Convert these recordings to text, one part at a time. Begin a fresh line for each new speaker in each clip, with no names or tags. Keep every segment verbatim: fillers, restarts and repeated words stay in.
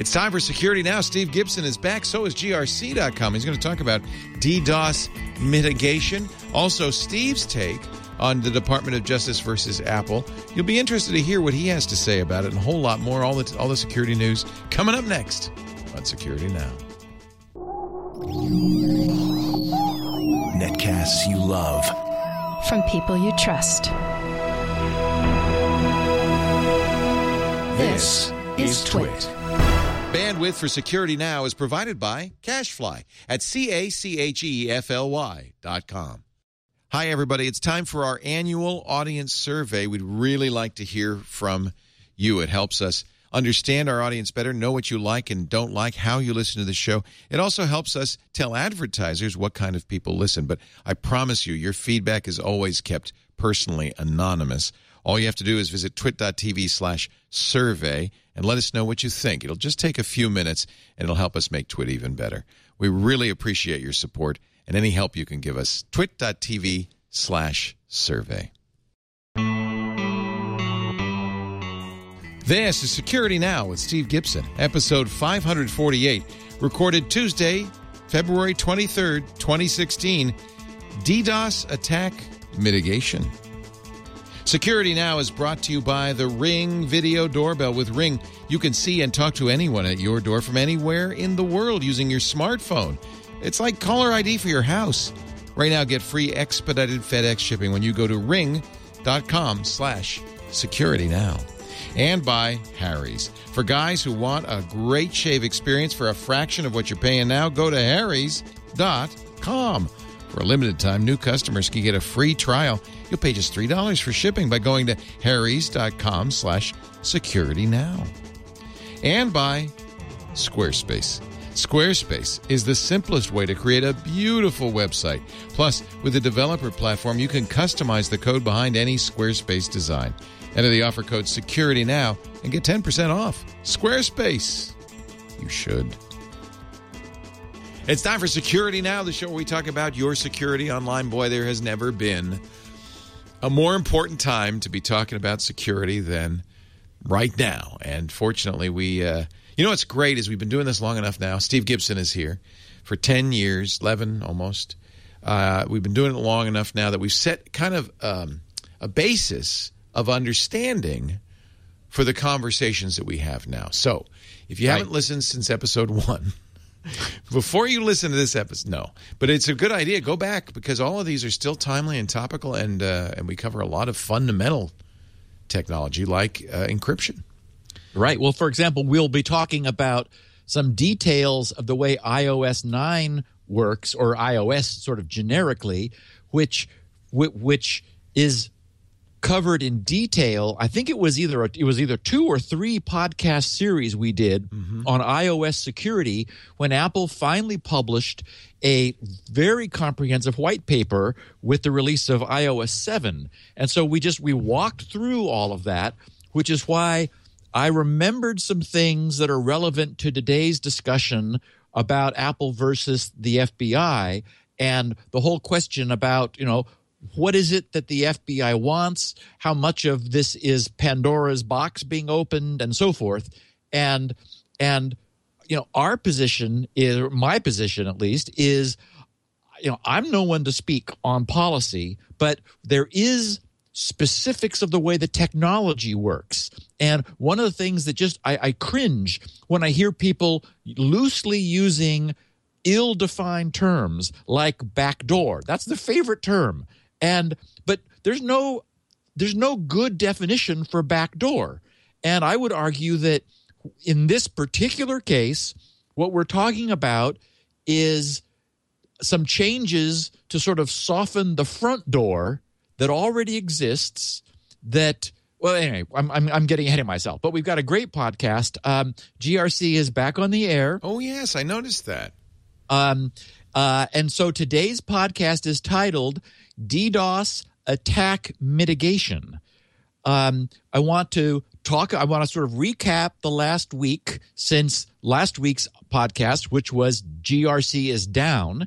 It's time for Security Now. Steve Gibson is back. So is G R C dot com. He's going to talk about DDoS mitigation. Also, Steve's take on the Department of Justice versus Apple. You'll be interested to hear what he has to say about it and a whole lot more. All the, all the security news coming up next on Security Now.
Netcasts you love.
From people you trust.
This is Twit.
Bandwidth for Security Now is provided by CacheFly at C A C H E F L Y dot com. Hi, everybody. It's time for our annual audience survey. We'd really like to hear from you. It helps us understand our audience better, know what you like and don't like, how you listen to the show. It also helps us tell advertisers what kind of people listen. But I promise you, your feedback is always kept personally anonymous. All you have to do is visit twit.tv slash survey and let us know what you think. It'll just take a few minutes, and it'll help us make Twit even better. We really appreciate your support and any help you can give us. twit.tv slash survey. This is Security Now with Steve Gibson, episode five forty-eight, recorded Tuesday, February twenty-third, twenty sixteen, DDoS attack mitigation. Security Now is brought to you by the Ring Video Doorbell. With Ring, you can see and talk to anyone at your door from anywhere in the world using your smartphone. It's like caller I D for your house. Right now, get free expedited FedEx shipping when you go to ring.com slash security now. And by Harry's. For guys who want a great shave experience for a fraction of what you're paying now, go to harrys dot com. For a limited time, new customers can get a free trial. You'll pay just three dollars for shipping by going to harrys.com slash security now. And by Squarespace. Squarespace is the simplest way to create a beautiful website. Plus, with the developer platform, you can customize the code behind any Squarespace design. Enter the offer code SECURITYNOW and get ten percent off. Squarespace. You should. It's time for Security Now, the show where we talk about your security online. Boy, there has never been a more important time to be talking about security than right now. And fortunately, we, uh, you know what's great is we've been doing this long enough now. Steve Gibson is here for ten years, eleven almost. Uh, we've been doing it long enough now that we've set kind of um, a basis of understanding for the conversations that we have now. So if you right. haven't listened since episode one, before you listen to this episode, no. But it's a good idea. Go back because all of these are still timely and topical, and uh, and we cover a lot of fundamental technology like uh, encryption.
Right. Well, for example, we'll be talking about some details of the way i O S nine works, or iOS sort of generically, which which is covered in detail. I think it was either a, it was either two or three podcast series we did mm-hmm. on iOS security when Apple finally published a very comprehensive white paper with the release of i O S seven. And so we just we walked through all of that, which is why I remembered some things that are relevant to today's discussion about Apple versus the F B I and the whole question about, you know, what is it that the F B I wants? How much of this is Pandora's box being opened, and so forth? And and you know, our position is, or my position at least, is, you know, I'm no one to speak on policy, but there is specifics of the way the technology works. And one of the things that just I, I cringe when I hear people loosely using ill-defined terms like backdoor. That's the favorite term. And but there's no there's no good definition for backdoor. And I would argue that in this particular case, what we're talking about is some changes to sort of soften the front door that already exists. That well, anyway, I'm I'm, I'm getting ahead of myself. But we've got a great podcast. Um, G R C is back on the air.
Oh yes, I noticed that.
Um, uh, and so today's podcast is titled DDoS Attack Mitigation. Um, I want to talk, I want to sort of recap the last week since last week's podcast, which was G R C is down,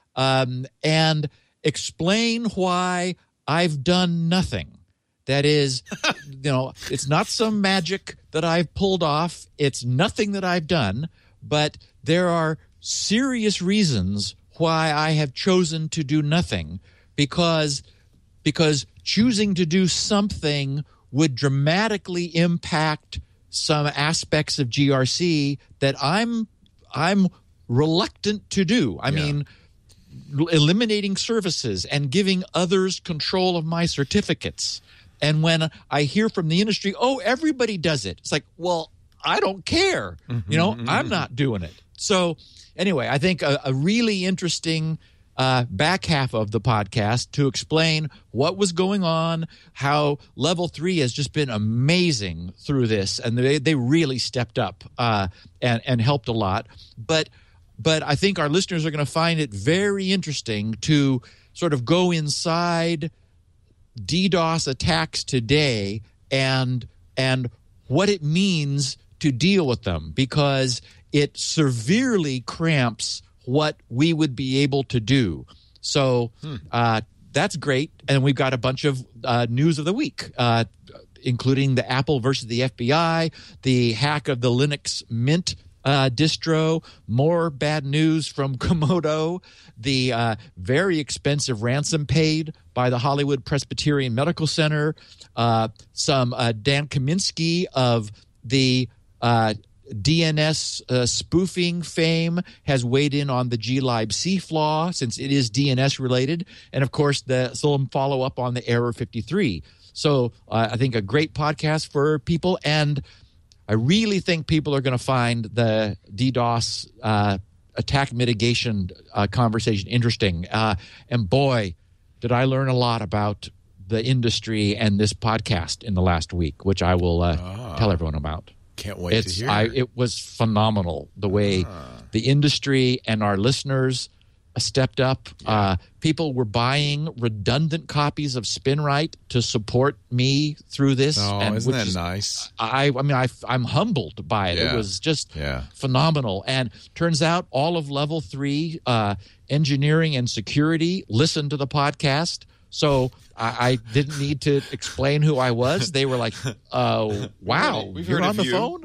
um, and explain why I've done nothing. That is, you know, it's not some magic that that I've pulled off. It's nothing that I've done, but there are serious reasons why I have chosen to do nothing, because because choosing to do something would dramatically impact some aspects of G R C that I'm I'm reluctant to do. I
Yeah.
mean, eliminating services and giving others control of my certificates. And when I hear from the industry, oh, everybody does it, it's like, well, I don't care.
Mm-hmm,
you know,
mm-hmm.
I'm not doing it. So anyway, I think a, a really interesting uh, back half of the podcast to explain what was going on, how Level three has just been amazing through this, and they, they really stepped up uh, and, and helped a lot. But but I think our listeners are going to find it very interesting to sort of go inside DDoS attacks today and and what it means to deal with them, because it severely cramps what we would be able to do. So uh, that's great. And we've got a bunch of uh, news of the week, uh, including the Apple versus the F B I, the hack of the Linux Mint uh, distro, more bad news from Komodo, the uh, very expensive ransom paid by the Hollywood Presbyterian Medical Center, uh, some uh, Dan Kaminsky of the uh, D N S uh, spoofing fame has weighed in on the glibc flaw, since it is D N S related, and of course the some follow up on the Error fifty-three. So uh, I think a great podcast for people, and I really think people are going to find the DDoS uh, attack mitigation uh, conversation interesting. Uh, and boy, did I learn a lot about the industry and this podcast in the last week, which I will uh, ah. tell everyone about.
Can't wait
it's,
to hear.
I, it was phenomenal the way ah. the industry and our listeners stepped up. Yeah. Uh, people were buying redundant copies of SpinRite to support me through this.
Oh,
and
isn't
which
that
is,
nice?
I, I mean, I, I'm humbled by it.
Yeah.
It was just
yeah.
phenomenal. And turns out all of Level three uh, engineering and security listened to the podcast. So I, I didn't need to explain who I was. They were like, "Oh, wow,
We've
you're
heard
on
of
the
you.
phone."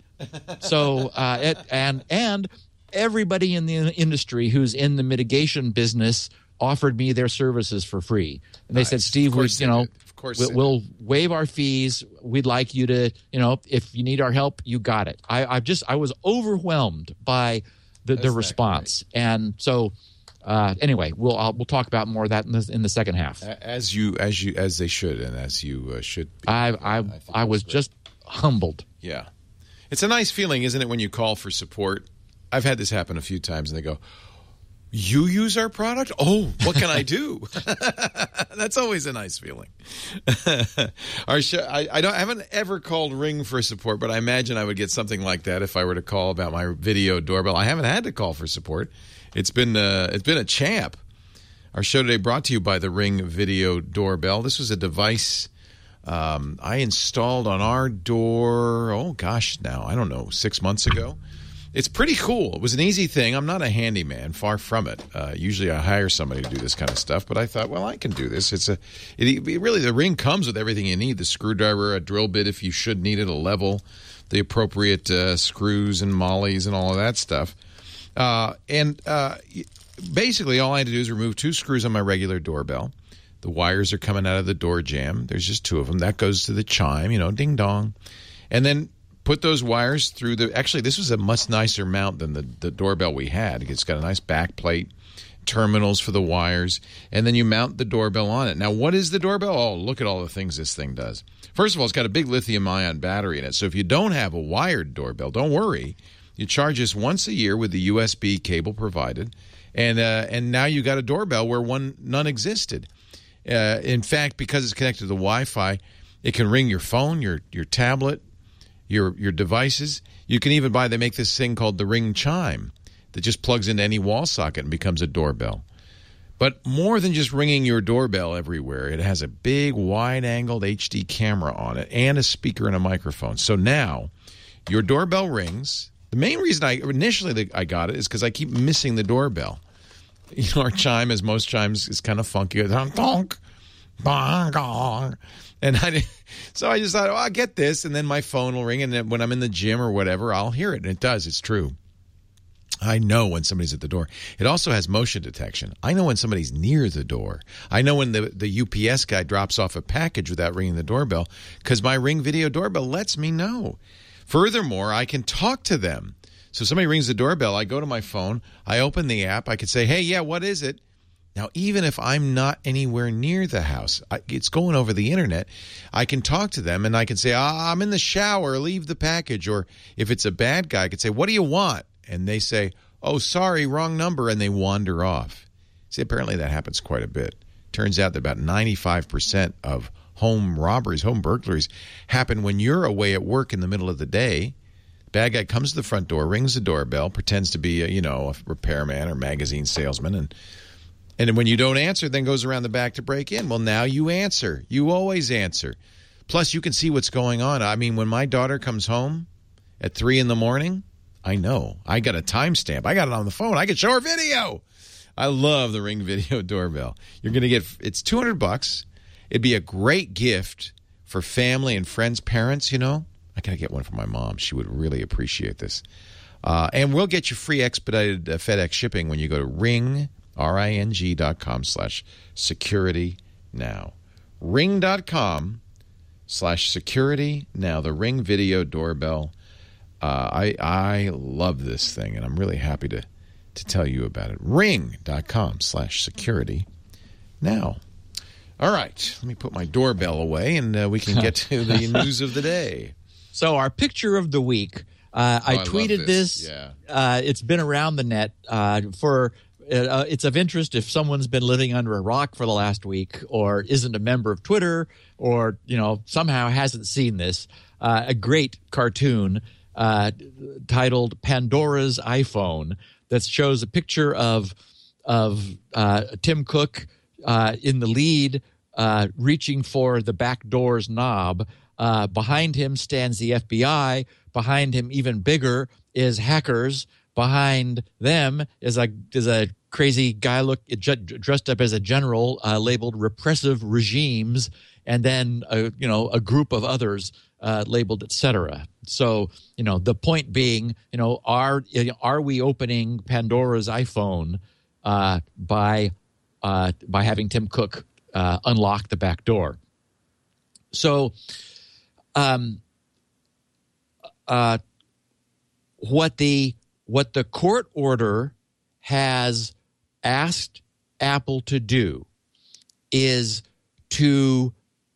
So uh, it, and and everybody in the industry who's in the mitigation business offered me their services for free. And they
nice.
said, "Steve, we, you know,
of course
we'll, we'll waive our fees. We'd like you to, you know, if you need our help, you got it." I, I just I was overwhelmed by the, the response, great. And so. Uh, anyway, we'll I'll, we'll talk about more of that in the, in the second half.
As you as you as they should, and as you uh, should. Be.
I I I, I was great. Just humbled.
Yeah, it's a nice feeling, isn't it, when you call for support? I've had this happen a few times, and they go, "You use our product? Oh, what can I do?" That's always a nice feeling. Our show, I, I don't I haven't ever called Ring for support, but I imagine I would get something like that if I were to call about my video doorbell. I haven't had to call for support. It's been uh, it's been a champ. Our show today brought to you by the Ring Video Doorbell. This was a device um, I installed on our door, oh gosh, now, I don't know, six months ago. It's pretty cool. It was an easy thing. I'm not a handyman, far from it. Uh, usually I hire somebody to do this kind of stuff, but I thought, well, I can do this. It's a it, it really, the Ring comes with everything you need, the screwdriver, a drill bit if you should need it, a level, the appropriate uh, screws and mollies and all of that stuff. Uh, and uh, basically, all I had to do is remove two screws on my regular doorbell. The wires are coming out of the door jamb. There's just two of them. That goes to the chime, you know, ding dong. And then put those wires through the – actually, this was a much nicer mount than the, the doorbell we had. It's got a nice back plate, terminals for the wires, and then you mount the doorbell on it. Now, what is the doorbell? Oh, look at all the things this thing does. First of all, it's got a big lithium-ion battery in it. So if you don't have a wired doorbell, don't worry. You charge us once a year with the U S B cable provided, and uh, and now you got a doorbell where one none existed. Uh, in fact, because it's connected to the Wi-Fi, it can ring your phone, your your tablet, your your devices. You can even buy. They make this thing called the Ring Chime that just plugs into any wall socket and becomes a doorbell. But more than just ringing your doorbell everywhere, it has a big wide-angled H D camera on it and a speaker and a microphone. So now your doorbell rings. The main reason I initially I got it is because I keep missing the doorbell. You know, our chime, as most chimes, is kind of funky. It goes, donk, bong, gong. And I, so I just thought, oh, I'll get this, and then my phone will ring, and then when I'm in the gym or whatever, I'll hear it. And it does. It's true. I know when somebody's at the door. It also has motion detection. I know when somebody's near the door. I know when the, the U P S guy drops off a package without ringing the doorbell because my Ring Video doorbell lets me know. Furthermore, I can talk to them. So somebody rings the doorbell, I go to my phone, I open the app, I can say, hey, yeah, what is it? Now, even if I'm not anywhere near the house, I, it's going over the internet, I can talk to them and I can say, ah, I'm in the shower, leave the package. Or if it's a bad guy, I could say, what do you want? And they say, oh, sorry, wrong number, and they wander off. See, apparently that happens quite a bit. Turns out that about ninety-five percent of home robberies, home burglaries, happen when you're away at work in the middle of the day. Bad guy comes to the front door, rings the doorbell, pretends to be a, you know, a repairman or magazine salesman, and and when you don't answer, then goes around the back to break in. Well, now you answer. You always answer. Plus, you can see what's going on. I mean, when my daughter comes home at three in the morning, I know. I got a timestamp. I got it on the phone. I can show her video. I love the Ring Video doorbell. You're going to get, it's two hundred bucks. It'd be a great gift for family and friends, parents, you know. I got to get one for my mom. She would really appreciate this. Uh, and we'll get you free expedited uh, FedEx shipping when you go to ring, R I N G dot com slash security now. Ring dot com slash security now. The Ring Video doorbell. Uh, I I love this thing, and I'm really happy to, to tell you about it. ring dot com slash security now. All right, let me put my doorbell away, and uh, we can get to the news of the day.
So our picture of the week, uh,
oh,
I
I
tweeted
this.
this.
Yeah.
Uh, it's been around the net uh, for. Uh, it's of interest if someone's been living under a rock for the last week, or isn't a member of Twitter, or you know somehow hasn't seen this. Uh, a great cartoon. Uh, titled Pandora's iPhone that shows a picture of of uh, Tim Cook uh, in the lead uh, reaching for the back door's knob. Uh, behind him stands the F B I. Behind him, even bigger, is hackers. Behind them is a is a crazy guy look dressed up as a general uh, labeled repressive regimes, and then a, you know a group of others uh, labeled et cetera. So you know the point being, you know, are are we opening Pandora's iPhone uh, by uh, by having Tim Cook uh, unlock the back door? So, um, uh, what the what the court order has asked Apple to do is to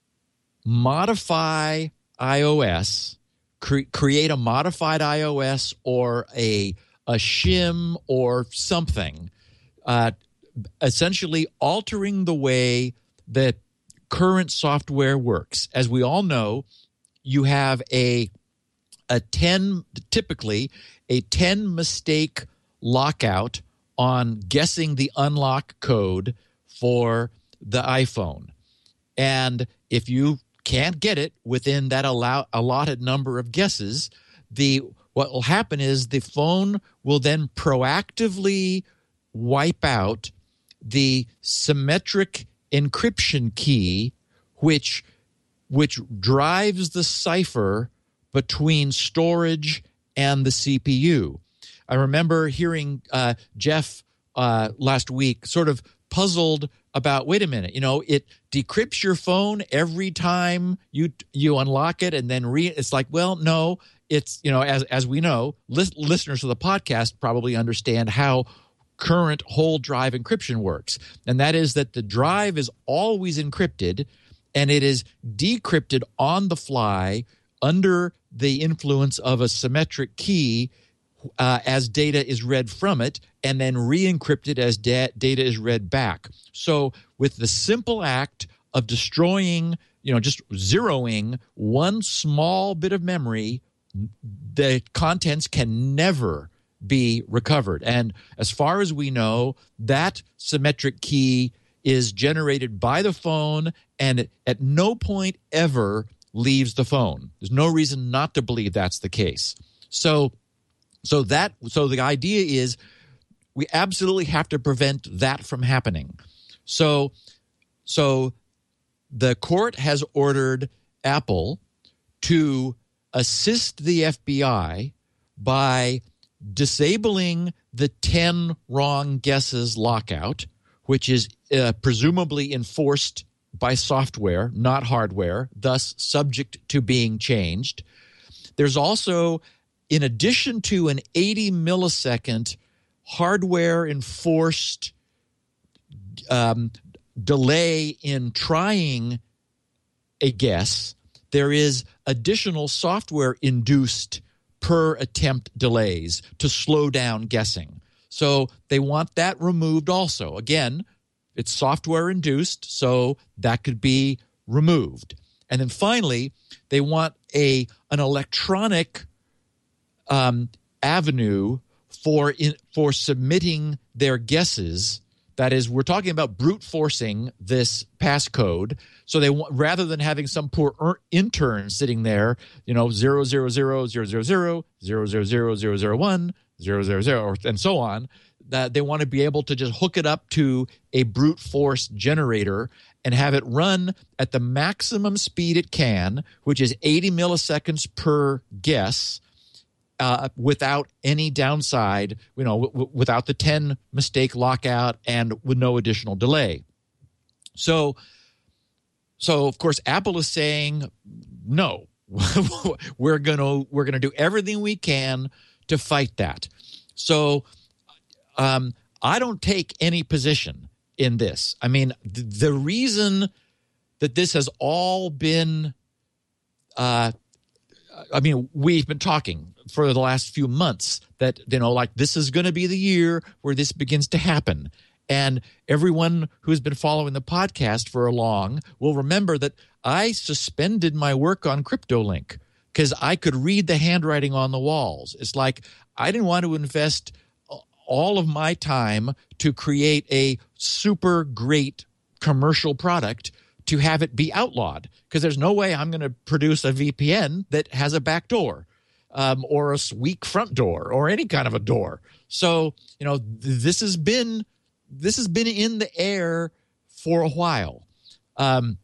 modify iOS, cre- create a modified iOS or a a shim or something, uh, essentially altering the way that current software works. As we all know, you have a a ten typically a ten mistake lockout on guessing the unlock code for the iPhone. And if you can't get it within that allow, allotted number of guesses, the what will happen is the phone will then proactively wipe out the symmetric encryption key, which which drives the cipher between storage and the C P U. I remember hearing uh, Jeff uh, last week sort of puzzled about, wait a minute, you know, it decrypts your phone every time you you unlock it and then re it's like, well, no, it's, you know, as as we know, lis- listeners of the podcast probably understand how current whole drive encryption works. And that is that the drive is always encrypted and it is decrypted on the fly under the influence of a symmetric key uh, as data is read from it, and then re-encrypted as da- data is read back. So with the simple act of destroying, you know, just zeroing one small bit of memory, the contents can never be recovered. And as far as we know, that symmetric key is generated by the phone and at no point ever leaves the phone. There's no reason not to believe that's the case. So so that so the idea is we absolutely have to prevent that from happening. So so the court has ordered Apple to assist the F B I by disabling the ten wrong guesses lockout, which is uh, presumably enforced by software, not hardware, thus subject to being changed. There's also, in addition to an eighty millisecond hardware enforced um, delay in trying a guess, there is additional software induced per attempt delays to slow down guessing. So they want that removed also. Again, it's software induced, so that could be removed. And then finally, they want a an electronic um, avenue for in, for submitting their guesses. That is, we're talking about brute forcing this passcode. So they want, rather than having some poor er, intern sitting there, you know, zero zero zero zero zero zero zero zero zero zero zero one zero zero zero and so on, that they want to be able to just hook it up to a brute force generator and have it run at the maximum speed it can, which is eighty milliseconds per guess. Uh, without any downside, you know, w- w- without the ten mistake lockout and with no additional delay. So, so of course, Apple is saying no. we're gonna we're gonna do everything we can to fight that. So, um, I don't take any position in this. I mean, th- the reason that this has all been, uh, I mean, we've been talking for the last few months that, you know, like this is going to be the year where this begins to happen. And everyone who's been following the podcast for a long will remember that I suspended my work on CryptoLink because I could read the handwriting on the walls. It's like I didn't want to invest all of my time to create a super great commercial product to have it be outlawed, because there's no way I'm going to produce a V P N that has a back door um, or a weak front door or any kind of a door. So, you know, th- this has been this has been in the air for a while. Um,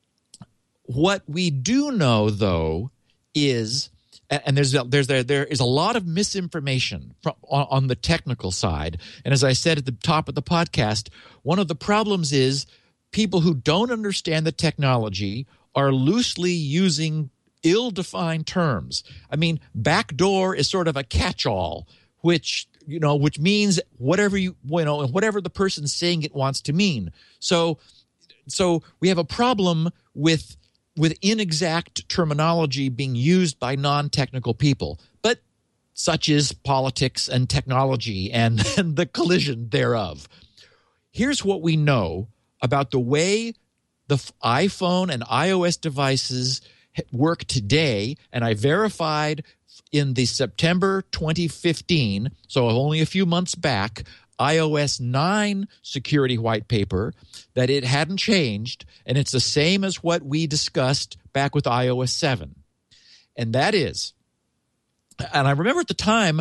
what we do know, though, is, and there's there's there there is a lot of misinformation from, on, on the technical side. And as I said at the top of the podcast, one of the problems is people who don't understand the technology are loosely using ill-defined terms. I mean, backdoor is sort of a catch-all, which, you know, which means whatever you, you know, whatever the person's saying it wants to mean. So, so we have a problem with with inexact terminology being used by non-technical people. But such is politics and technology and, and the collision thereof. Here's what we know about the way the iPhone and iOS devices work today, and I verified in the September twenty fifteen, so only a few months back, iOS nine security white paper, that it hadn't changed, and it's the same as what we discussed back with iOS seven. And that is, and I remember at the time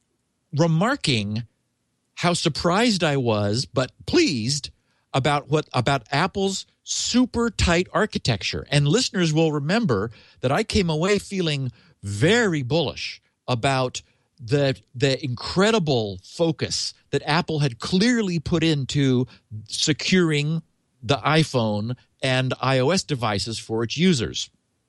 remarking how surprised I was, but pleased about what about Apple's super tight architecture. And listeners will remember that I came away feeling very bullish about the the incredible focus that Apple had clearly put into securing the iPhone and iOS devices for its users.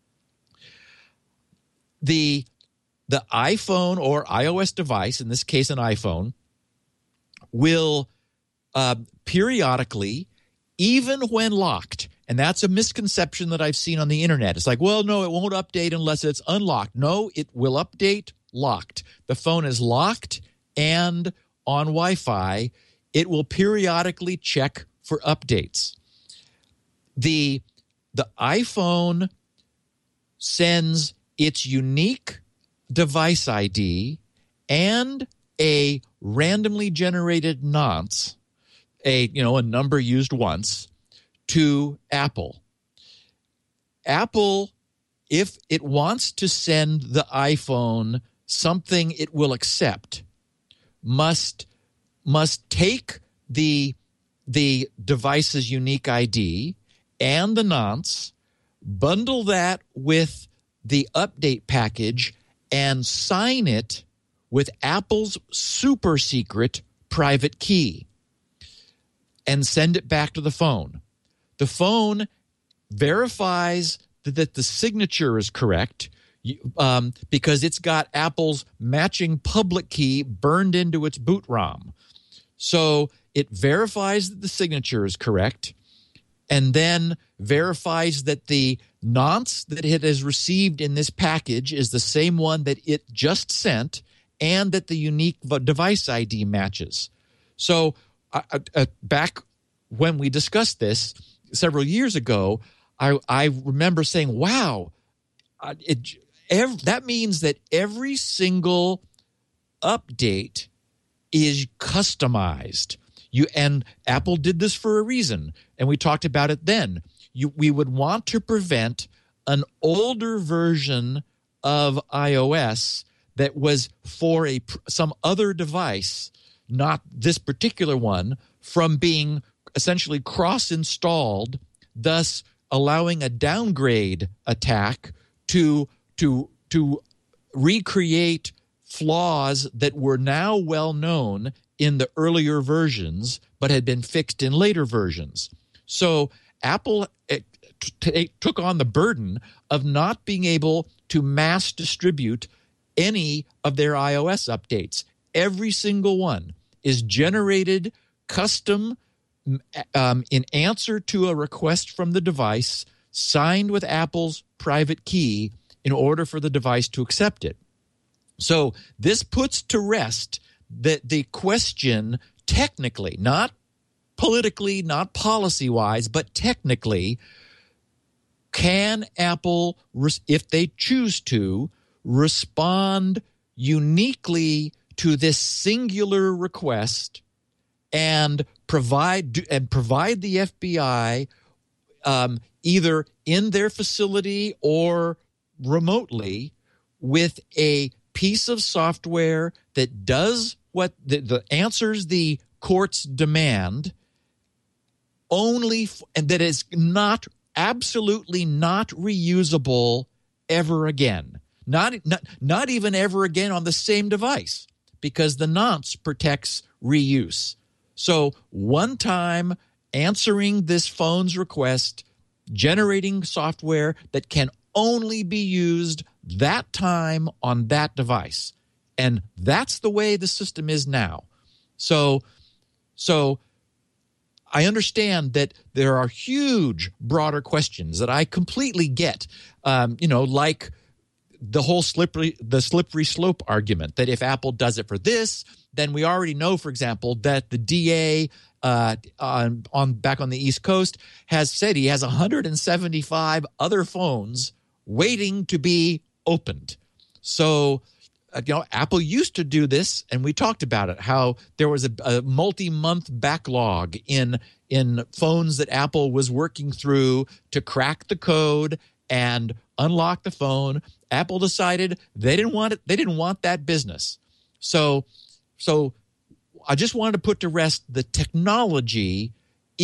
The the iPhone or iOS device, in this case an iPhone, will uh, periodically, even when locked, and that's a misconception that I've seen on the internet. It's like, well, no, it won't update unless it's unlocked. No, it will update locked. The phone is locked and on Wi-Fi. It will periodically check for updates. The, the iPhone sends its unique device I D and a randomly generated nonce, a you know a number used once, to Apple. Apple, if it wants to send the iPhone something it will accept, must must take the the device's unique I D and the nonce, bundle that with the update package, and sign it with Apple's super secret private key and send it back to the phone. The phone verifies that, that the signature is correct um, because it's got Apple's matching public key burned into its boot ROM. So it verifies that the signature is correct and then verifies that the nonce that it has received in this package is the same one that it just sent and that the unique device I D matches. So uh, uh, back when we discussed this several years ago, I, I remember saying, wow, uh, it, ev- that means that every single update is customized. You and Apple did this for a reason, and we talked about it then. You, we would want to prevent an older version of iOS that was for a some other device, not this particular one, from being essentially cross-installed, thus allowing a downgrade attack to to to recreate flaws that were now well known in the earlier versions but had been fixed in later versions. So Apple t- t- took on the burden of not being able to mass distribute any of their iOS updates. Every single one is generated custom um, in answer to a request from the device, signed with Apple's private key in order for the device to accept it. So this puts to rest the, the question technically, not politically, not policy-wise, but technically, can Apple, if they choose to, respond uniquely to this singular request and provide and provide the F B I um, either in their facility or remotely with a piece of software that does what the, the answers the court's demand only f- and that is not absolutely not reusable ever again. Not, not not even ever again on the same device, because the nonce protects reuse. So one time answering this phone's request, generating software that can only be used that time on that device. And that's the way the system is now. So, so I understand that there are huge, broader questions that I completely get, um, you know, like the whole slippery the slippery slope argument that if Apple does it for this, then we already know, for example, that the D A uh, on, on back on the East Coast has said he has one hundred seventy-five other phones waiting to be opened. So, uh, you know, Apple used to do this, and we talked about it, how there was a, a multi-month backlog in in phones that Apple was working through to crack the code and unlock the phone. Apple decided they didn't want it. They didn't want that business. So, so I just wanted to put to rest the technology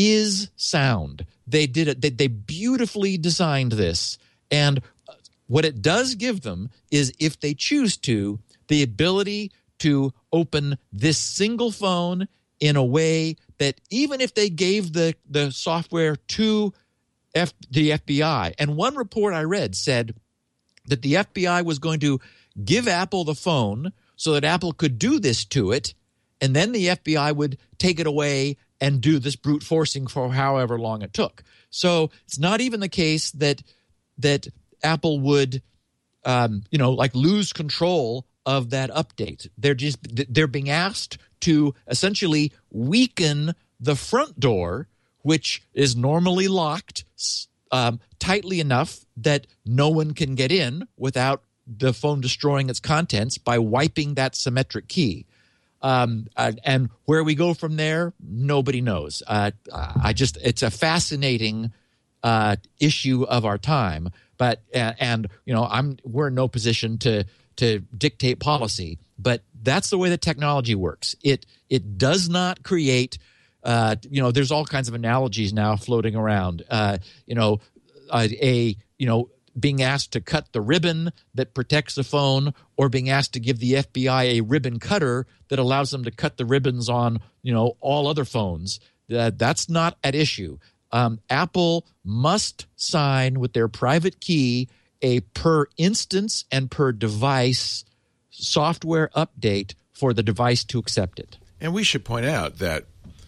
is sound. They did it. They, they beautifully designed this, and what it does give them is, if they choose to, the ability to open this single phone in a way that even if they gave the the software to F, the F B I, and one report I read said that the F B I was going to give Apple the phone so that Apple could do this to it, and then the F B I would take it away and do this brute forcing for however long it took. So it's not even the case that that Apple would, um, you know, like lose control of that update. They're just they're being asked to essentially weaken the front door, which is normally locked um, tightly enough that no one can get in without the phone destroying its contents, by wiping that symmetric key. Um, uh, and where we go from there, nobody knows. Uh, I just it's a fascinating uh, issue of our time. But uh, and you know, I'm we're in no position to to dictate policy, but that's the way that technology works. It it does not create Uh, you know, there's all kinds of analogies now floating around. Uh, you know, uh, a you know. being asked to cut the ribbon that protects a phone, or being asked to give the F B I a ribbon cutter that allows them to cut the ribbons on, you know, all other phones. Uh, that's not at issue. Um, Apple must sign with their private key a per instance and per device software update for the device to accept it.
And we should point out that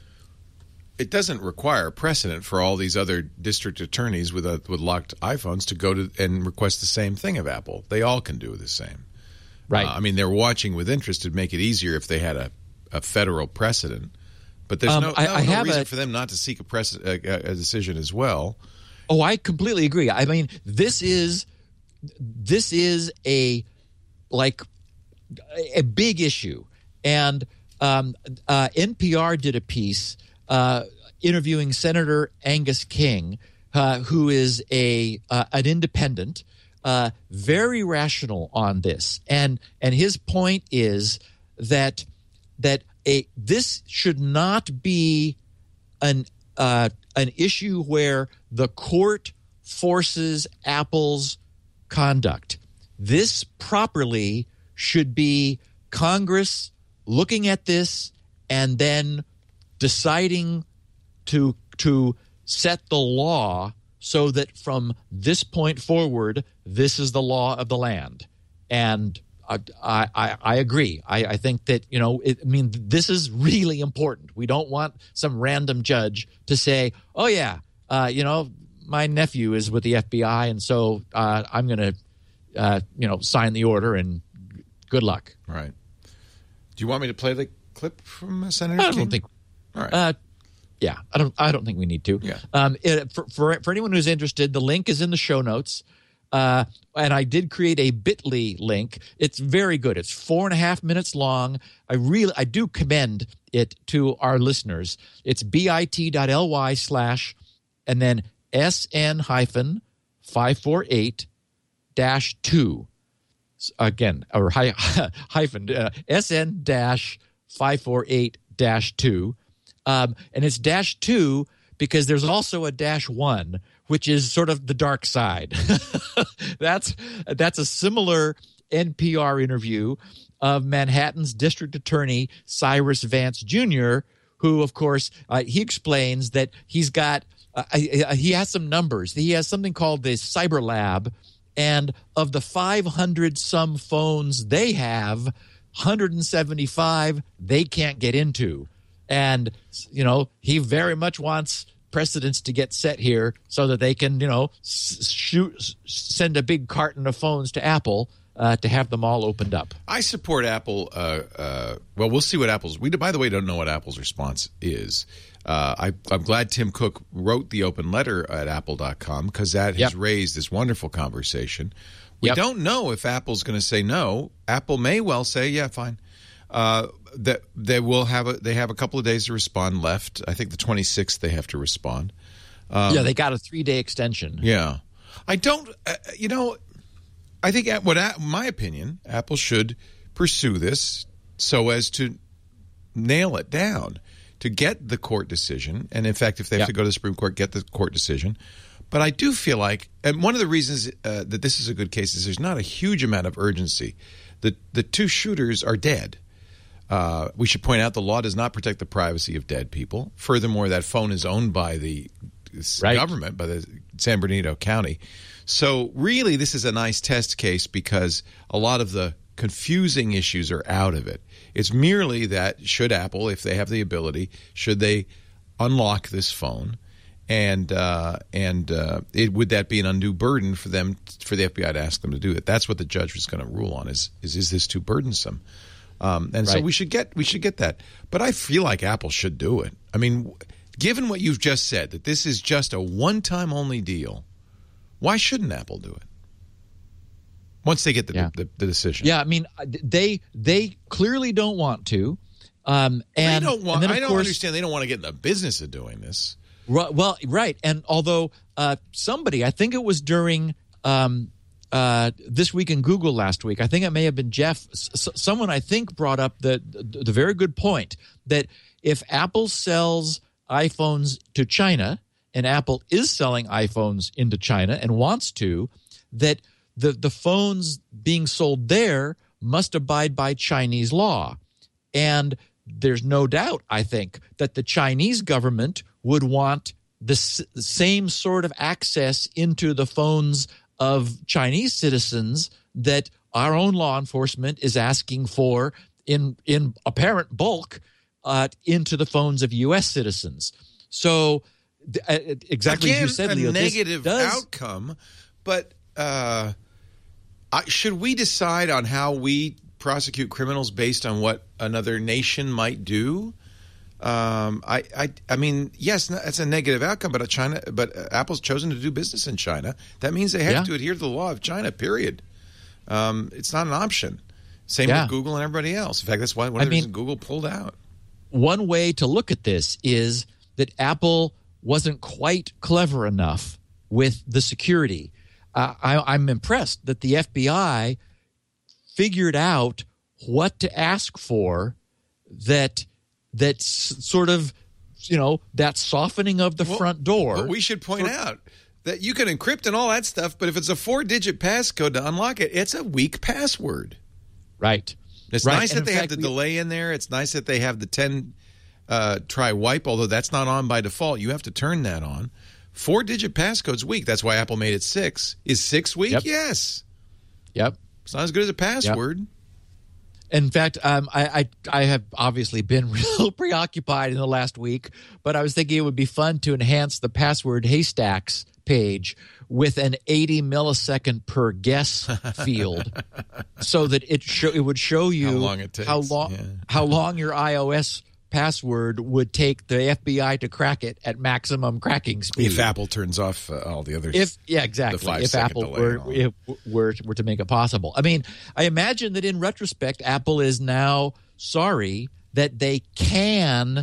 it doesn't require precedent for all these other district attorneys with a, with locked iPhones to go to and request the same thing of Apple. They all can do the same.
Right.
Uh, I mean, they're watching with interest to make it easier if they had a, a federal precedent. But there's
Um,
no,
I-
no,
I
no
have
reason
a-
for them not to seek a, precedent, a, a decision as well.
Oh, I completely agree. I mean, this is this is a like a big issue, and um, uh, N P R did a piece uh, interviewing Senator Angus King, uh, who is a uh, an independent, uh, very rational on this, and and his point is that that a this should not be an uh, an issue where the court forces Apple's conduct. This properly should be Congress looking at this and then deciding to to set the law so that from this point forward, this is the law of the land. And I I, I agree. I, I think that, you know, it, I mean, this is really important. We don't want some random judge to say, oh, yeah, uh, you know, my nephew is with the F B I, and so uh, I'm going to, uh, you know, sign the order and good luck.
Right. Do you want me to play the clip from uh, Senator
I
King?
don't think.
All right.
Uh, yeah, I don't. I don't think we need to.
Yeah.
Um, it, for, for for anyone who's interested, the link is in the show notes, uh, and I did create a bit dot l y link. It's very good. It's four and a half minutes long. I really, I do commend it to our listeners. It's bit.ly slash and then sn hyphen five four eight dash two. Again, or hy, hyphen uh, sn dash five four eight dash two. Um, and it's dash two because there's also a dash one, which is sort of the dark side. that's that's a similar N P R interview of Manhattan's District Attorney Cyrus Vance Junior, who, of course, uh, he explains that he's got uh, he has some numbers. He has something called the Cyber Lab, and of the five hundred some phones they have, one hundred seventy-five they can't get into. And, you know, he very much wants precedents to get set here so that they can, you know, shoot, send a big carton of phones to Apple uh, to have them all opened up.
I support Apple. Uh, uh, well, we'll see what Apple's. We, by the way, don't know what Apple's response is. Uh, I, I'm glad Tim Cook wrote the open letter at apple dot com because that has
Yep.
raised this wonderful conversation. We
Yep.
don't know if Apple's going to say no. Apple may well say, yeah, fine. Uh, that they will have a they have a couple of days to respond left. I think the twenty-sixth they have to respond. Um,
yeah, they got a three-day extension.
Yeah, I don't. Uh, you know, I think what my opinion, Apple should pursue this so as to nail it down, to get the court decision, and in fact, if they have
Yeah.
to go to the Supreme Court, get the court decision. But I do feel like, and one of the reasons uh, that this is a good case is there's not a huge amount of urgency. The the two shooters are dead. Uh, we should point out the law does not protect the privacy of dead people. Furthermore, that phone is owned by the
Right.
government, by the San Bernardino County. So really, this is a nice test case because a lot of the confusing issues are out of it. It's merely that should Apple, if they have the ability, should they unlock this phone, and uh, and uh, it, would that be an undue burden for them, for the F B I to ask them to do it? That's what the judge was going to rule on: is is is this too burdensome? Um, and so
Right.
we should get we should get that. But I feel like Apple should do it. I mean, given what you've just said, that this is just a one-time only deal, why shouldn't Apple do it? Once they get the,
Yeah.
the, the decision.
Yeah, I mean, they they clearly don't want to. Um, and
they don't want,
and then, of
I don't
course,
understand. They don't want to get in the business of doing this.
Right, well, right. And although uh, somebody, I think it was during um, uh, This Week in Google last week, I think it may have been Jeff, s- someone I think brought up the, the the very good point that if Apple sells iPhones to China, and Apple is selling iPhones into China and wants to, that the, the phones being sold there must abide by Chinese law. And there's no doubt, I think, that the Chinese government would want the s- same sort of access into the phones of Chinese citizens that our own law enforcement is asking for in in apparent bulk uh, into the phones of U S citizens. So uh, exactly
Again,
as you said,
a
Leo,
negative
this does,
outcome. But uh, I, should we decide on how we prosecute criminals based on what another nation might do? Um, I, I, I mean, yes, that's a negative outcome. But China, but Apple's chosen to do business in China. That means they have
Yeah.
to adhere to the law of China. Period. Um, it's not an option. Same
Yeah.
with Google and everybody else. In fact, that's why one
I
of the
mean-
reasons Google pulled out.
One way to look at this is that Apple wasn't quite clever enough with the security. Uh, I, I'm impressed that the F B I figured out what to ask for that that's sort of, you know, that softening of the
Well,
front door.
But we should point out that you can encrypt and all that stuff, but if it's a four-digit passcode to unlock it, it's a weak password.
Right.
It's
Right.
nice
And
that
in
they
fact,
have the
we-
delay in there. It's nice that they have the ten uh, try wipe, although that's not on by default. You have to turn that on. Four-digit passcode's weak. That's why Apple made it six. Is six weak?
Yep.
Yes.
Yep.
It's not as good as a password.
In fact, um, I, I I have obviously been real preoccupied in the last week, but I was thinking it would be fun to enhance the password haystacks page with an eighty millisecond per guess field, so that it show it would show you
How long it takes,
how long
yeah.
how long your iOS password would take the F B I to crack it at maximum cracking speed.
If Apple turns off uh, all the others.
If yeah, exactly.
five
If
second
Apple
delay
were,
and all.
if, were were to make it possible, I mean, I imagine that in retrospect, Apple is now sorry that they can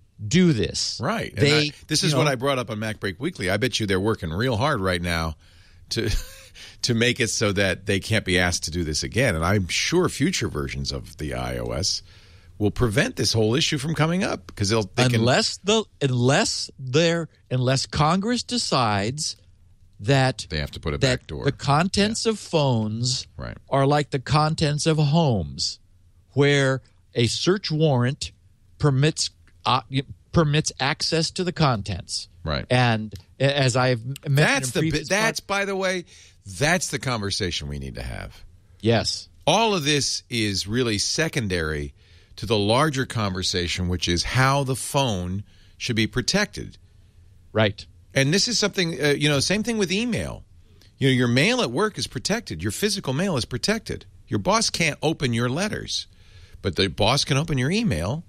do this.
Right. And
They.
I- this is
you
what
know,
I brought up on Mac Break Weekly. I bet you they're working real hard right now to to make it so that they can't be asked to do this again. And I'm sure future versions of the iOS will prevent this whole issue from coming up because they'll they can,
unless the unless there unless Congress decides that
they have to put a
that
back door.
the contents of phones
Right.
are like the contents of homes, where a search warrant permits uh, permits access to the contents.
Right.
And as I've mentioned,
That's
in
the
previous
bi- that's
pod-
by the way, that's the conversation we need to have.
yes,
All of this is really secondary to the larger conversation, which is how the phone should be protected.
right.
And this is something, uh, you know, same thing with email. You know, your mail at work is protected. Your physical mail is protected. Your boss can't open your letters, but the boss can open your email.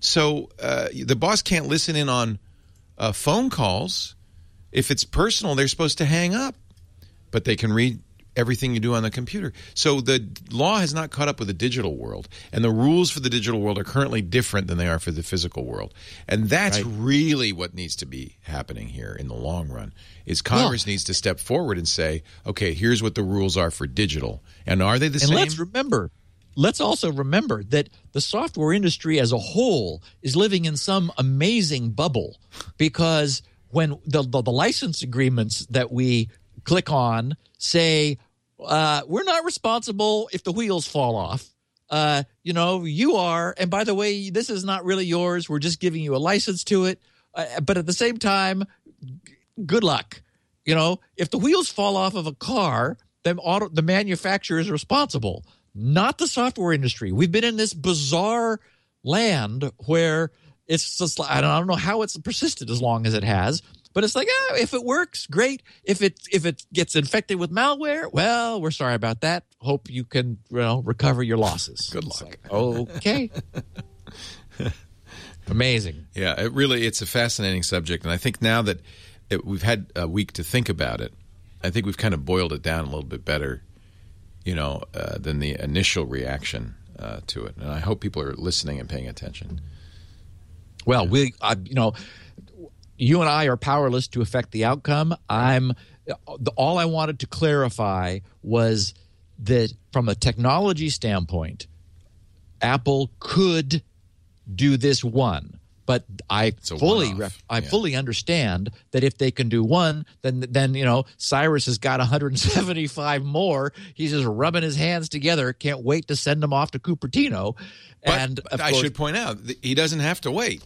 So uh, the boss can't listen in on uh, phone calls. If it's personal, they're supposed to hang up, but they can read everything you do on the computer. So the law has not caught up with the digital world, and the rules for the digital world are currently different than they are for the physical world. And that's
Right.
really what needs to be happening here in the long run, is Congress
Well-
needs to step forward and say, okay, here's what the rules are for digital. And are they the
And
same?
let's remember, let's also remember that the software industry as a whole is living in some amazing bubble, because when the, the, the license agreements that we click on say, uh, we're not responsible if the wheels fall off. Uh, you know, you are. And by the way, this is not really yours. We're just giving you a license to it. Uh, but at the same time, good luck. You know, if the wheels fall off of a car, then auto, the manufacturer is responsible, not the software industry. We've been in this bizarre land where it's just, I don't, I don't know how it's persisted as long as it has, but it's like, ah, if it works, great. If it if it gets infected with malware, well, we're sorry about that. Hope you can, you know, recover your losses.
Good
It's
luck.
like, okay. Amazing.
Yeah, it really, it's a fascinating subject. And I think now that it, we've had a week to think about it, I think we've kind of boiled it down a little bit better, you know, uh, than the initial reaction uh, to it. And I hope people are listening and paying attention.
Well, we, uh, you know, you and I are powerless to affect the outcome. I'm the, all I wanted to clarify was that from a technology standpoint, Apple could do this one, But I
a
fully,
one-off.
ref, I
Yeah.
fully understand that if they can do one, then then you know Cyrus has got one hundred seventy-five more. He's just rubbing his hands together. Can't wait to send them off to Cupertino.
But
And of
I
course,
should point out that he doesn't have to wait.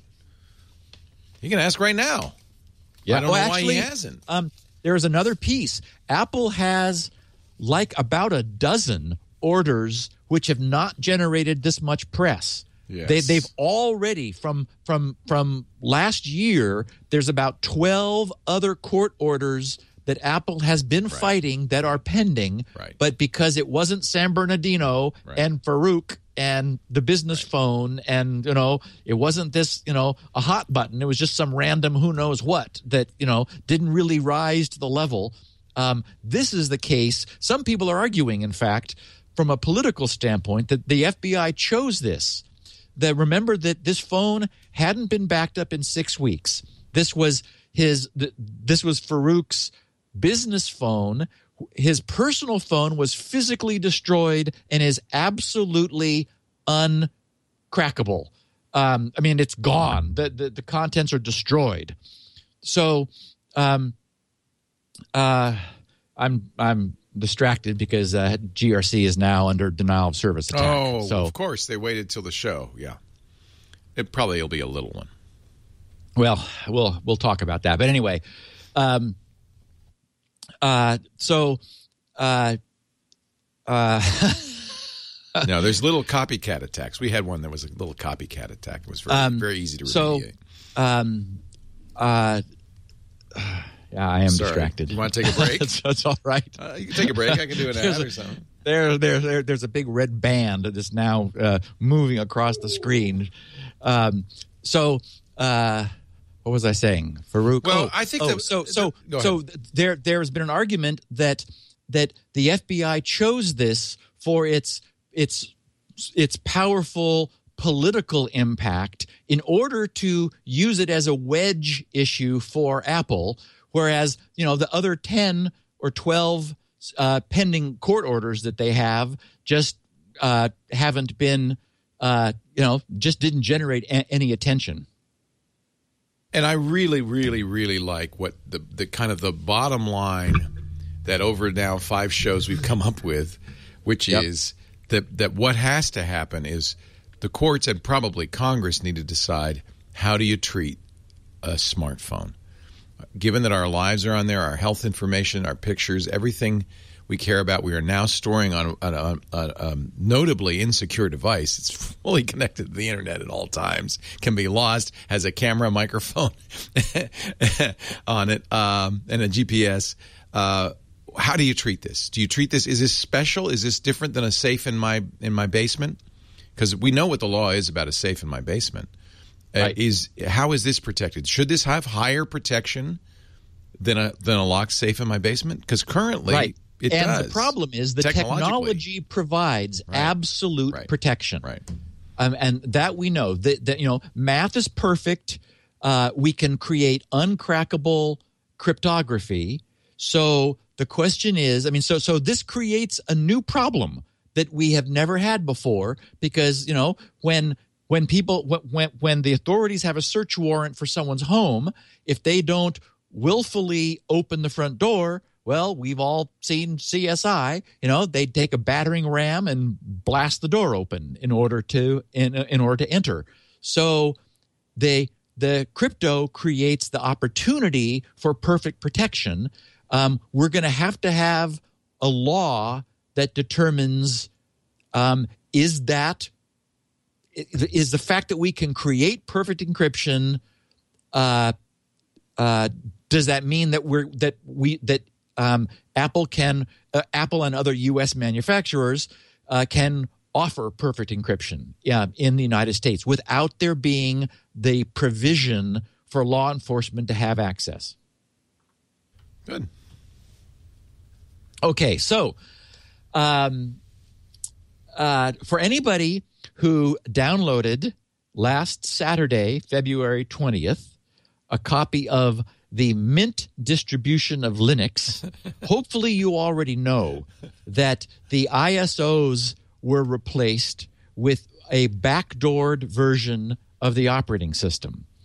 He can ask right now.
yeah,
I don't
oh,
know
actually,
why he hasn't.
Um, there's another piece. Apple has like about a dozen orders which have not generated this much press.
Yes.
They, they've already from from from last year. There's about twelve other court orders that Apple has been
Right.
fighting that are pending.
Right.
But because it wasn't San Bernardino
Right.
and Farouk and the business phone, and you know, it wasn't this you know a hot button. It was just some random who knows what that you know didn't really rise to the level. Um, this is the case. Some people are arguing, in fact, from a political standpoint, that the F B I chose this. That remember that this phone hadn't been backed up in six weeks. This was his. th- This was Farouk's business phone. His personal phone was physically destroyed and is absolutely uncrackable. Um, I mean, it's gone. The, the the contents are destroyed. So, um, uh, I'm I'm distracted because uh, G R C is now under denial of service attack.
Oh,
so
of course. They waited till the show. Yeah. It probably will be a little one.
well, we'll we'll talk about that. But anyway, um, uh, so uh, uh,
No, there's little copycat attacks. We had one that was a little copycat attack. It was very,
Um,
very easy to
so
remediate.
um, uh, yeah, I am
Sorry.
distracted.
You want to take a break?
It's, it's all right.
uh, you can take a break. I can do an
There's
ad
a-
or something.
There, there, there, there's a big red band that is now uh, moving across the screen. Um, so, uh, what was I saying, Farouk?
Well,
oh,
I think
oh,
that-
so. So,
Go ahead.
so there, there has been an argument that that the F B I chose this for its its its powerful political impact in order to use it as a wedge issue for Apple, whereas you know the other ten or twelve uh, pending court orders that they have just uh, haven't been, uh, you know, just didn't generate a- any attention.
And I really, really, really like what the, the kind of the bottom line that over now five shows we've come up with, which
Yep.
is that, that what has to happen is the courts and probably Congress need to decide, how do you treat a smartphone? Given that our lives are on there, our health information, our pictures, everything we care about, we are now storing on a, a, a, a notably insecure device. It's fully connected to the internet at all times, can be lost, has a camera, microphone on it, um, and a G P S. Uh, how do you treat this? Do you treat this? Is this special? Is this different than a safe in my in my basement? Because we know what the law is about a safe in my basement. Uh,
Right.
Is how is this protected? Should this have higher protection than a than a locked safe in my basement? Because currently,
Right.
it
and
does.
the problem is the
Technologically.
technology provides
Right.
absolute
Right.
protection.
Right.
Um, and that we know that, that you know math is perfect. Uh, we can create uncrackable cryptography. So the question is, I mean, so so this creates a new problem that we have never had before, because you know when when people when when the authorities have a search warrant for someone's home, if they don't willfully open the front door, well, we've all seen C S I. You know, they take a battering ram and blast the door open in order to in in order to enter. So they the crypto creates the opportunity for perfect protection. Um, we're going to have to have a law that determines um, is that is the fact that we can create perfect encryption. Uh, uh, does that mean that we're that we that um, Apple can uh, Apple and other U S manufacturers uh, can offer perfect encryption uh, in the United States without there being the provision for law enforcement to have access?
Good.
Okay, so um, uh, for anybody who downloaded last Saturday, February twentieth, a copy of the Mint distribution of Linux, hopefully you already know that the I S Os were replaced with a backdoored version of the operating system.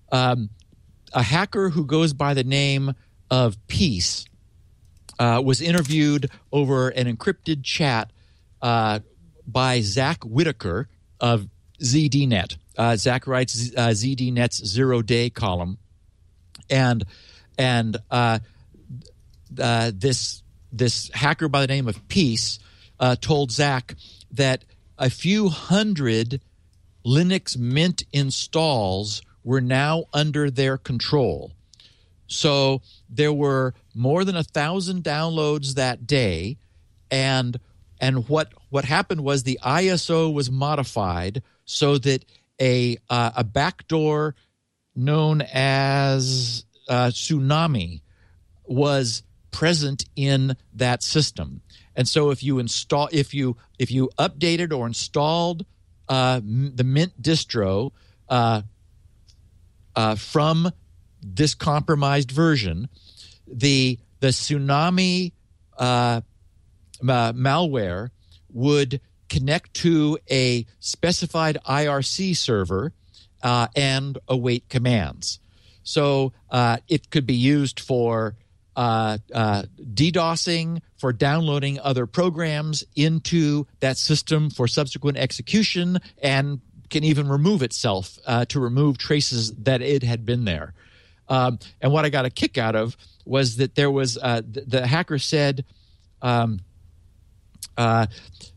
um, a hacker who goes by the name of Peace uh, was interviewed over an encrypted chat uh, by Zach Whitaker of Z D Net. Uh, Zach writes uh, Z D Net's Zero Day column, and and uh, uh, this this hacker by the name of Peace uh, told Zach that a few hundred Linux Mint installs were now under their control. So there were more than a thousand downloads that day, and and what what happened was the I S O was modified so that a uh, a backdoor known as uh, Tsunami was present in that system. And so if you install if you if you updated or installed uh, the Mint distro uh, uh, from this compromised version, the the Tsunami uh, ma- malware would connect to a specified I R C server uh, and await commands. So uh, it could be used for uh, uh, DDoSing, for downloading other programs into that system for subsequent execution, and can even remove itself uh, to remove traces that it had been there. Um, and what I got a kick out of was that there was uh, the, the hacker said um, uh,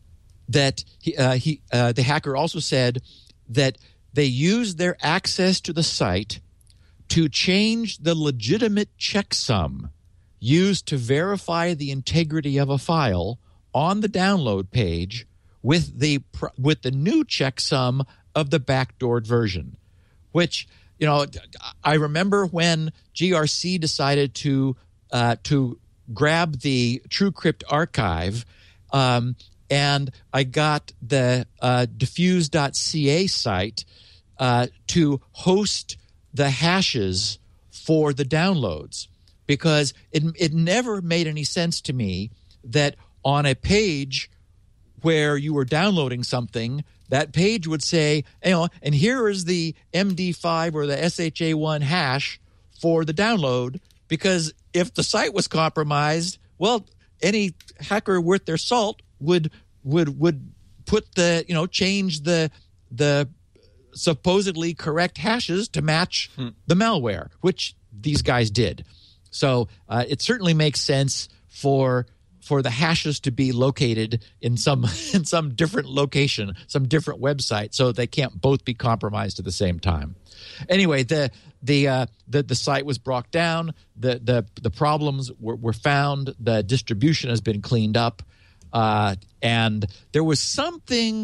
that he, uh, he uh, the hacker also said that they used their access to the site to change the legitimate checksum used to verify the integrity of a file on the download page with the with the new checksum of the backdoored version, which, you know, I remember when G R C decided to uh, to grab the TrueCrypt archive, um, and I got the uh, diffuse dot c a site uh, to host the hashes for the downloads, because it it never made any sense to me that on a page where you were downloading something, that page would say, you know, and here is the M D five or the S H A one hash for the download, because if the site was compromised, well, any hacker worth their salt would would would put the, you know, change the the supposedly correct hashes to match hmm. the malware, which these guys did. So uh, it certainly makes sense for for the hashes to be located in some in some different location, some different website, so they can't both be compromised at the same time. Anyway, the the uh, the, the site was brought down. The the the problems were, were found. The distribution has been cleaned up, uh, and there was something.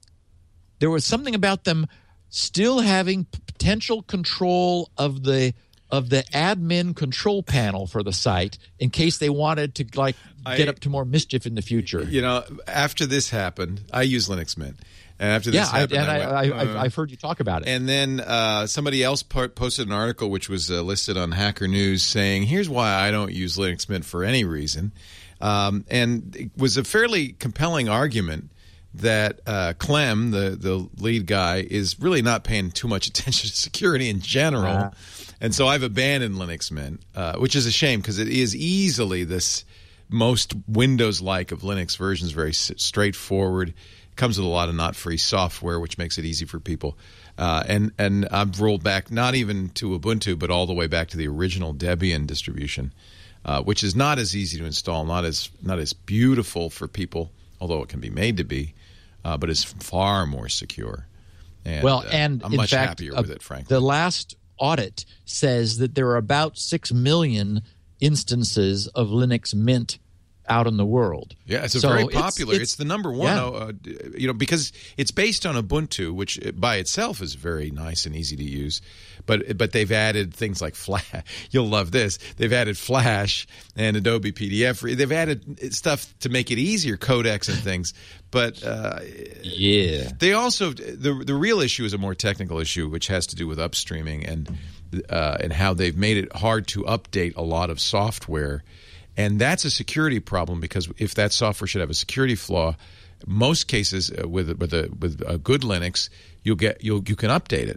There was something about them still having potential control of the of the admin control panel for the site in case they wanted to like get I, up to more mischief in the future.
You know, after this happened, I use Linux Mint. And after this
yeah,
happened,
I, and
I,
I,
went,
I, uh, I've heard you talk about it.
And then uh, somebody else po- posted an article which was uh, listed on Hacker News saying, here's why I don't use Linux Mint for any reason. Um, and it was a fairly compelling argument that uh, Clem, the, the lead guy, is really not paying too much attention to security in general. Uh-huh. And so I've abandoned Linux Mint, uh, which is a shame because it is easily this most Windows-like of Linux versions, very s- straightforward. It comes with a lot of not free software, which makes it easy for people. Uh, and, and I've rolled back not even to Ubuntu, but all the way back to the original Debian distribution, uh, which is not as easy to install, not as not as beautiful for people, although it can be made to be. Uh, but it's far more secure. And,
well,
uh,
and
I'm
in
much
fact,
happier
uh,
with it, frankly.
The last audit says that there are about six million instances of Linux Mint out in the world.
Yeah, it's a
so
very
it's,
popular. It's, it's the number one,
yeah.
uh, you know, because it's based on Ubuntu, which by itself is very nice and easy to use. But but they've added things like Flash. You'll love this. They've added Flash and Adobe P D F. They've added stuff to make it easier, codecs and things. But uh,
yeah,
they also the the real issue is a more technical issue, which has to do with upstreaming and uh, and how they've made it hard to update a lot of software. And that's a security problem, because if that software should have a security flaw, most cases uh, with with a with a good Linux, you'll get you'll you can update it.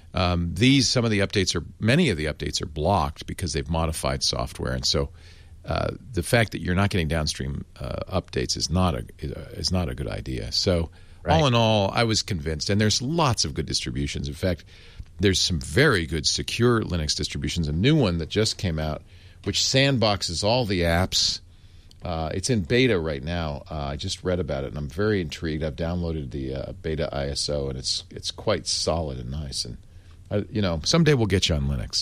Um, these, some of the updates are, many of the updates are blocked because they've modified software. And so uh, the fact that you're not getting downstream uh, updates is not a is not a good idea. So right. all in all, I was convinced. And there's lots of good distributions. In fact, there's some very good secure Linux distributions. A new one that just came out, which sandboxes all the apps. Uh, it's in beta right now. Uh, I just read about it, and I'm very intrigued. I've downloaded the uh, beta I S O, and it's it's quite solid and nice. And uh, you know, someday we'll get you on Linux.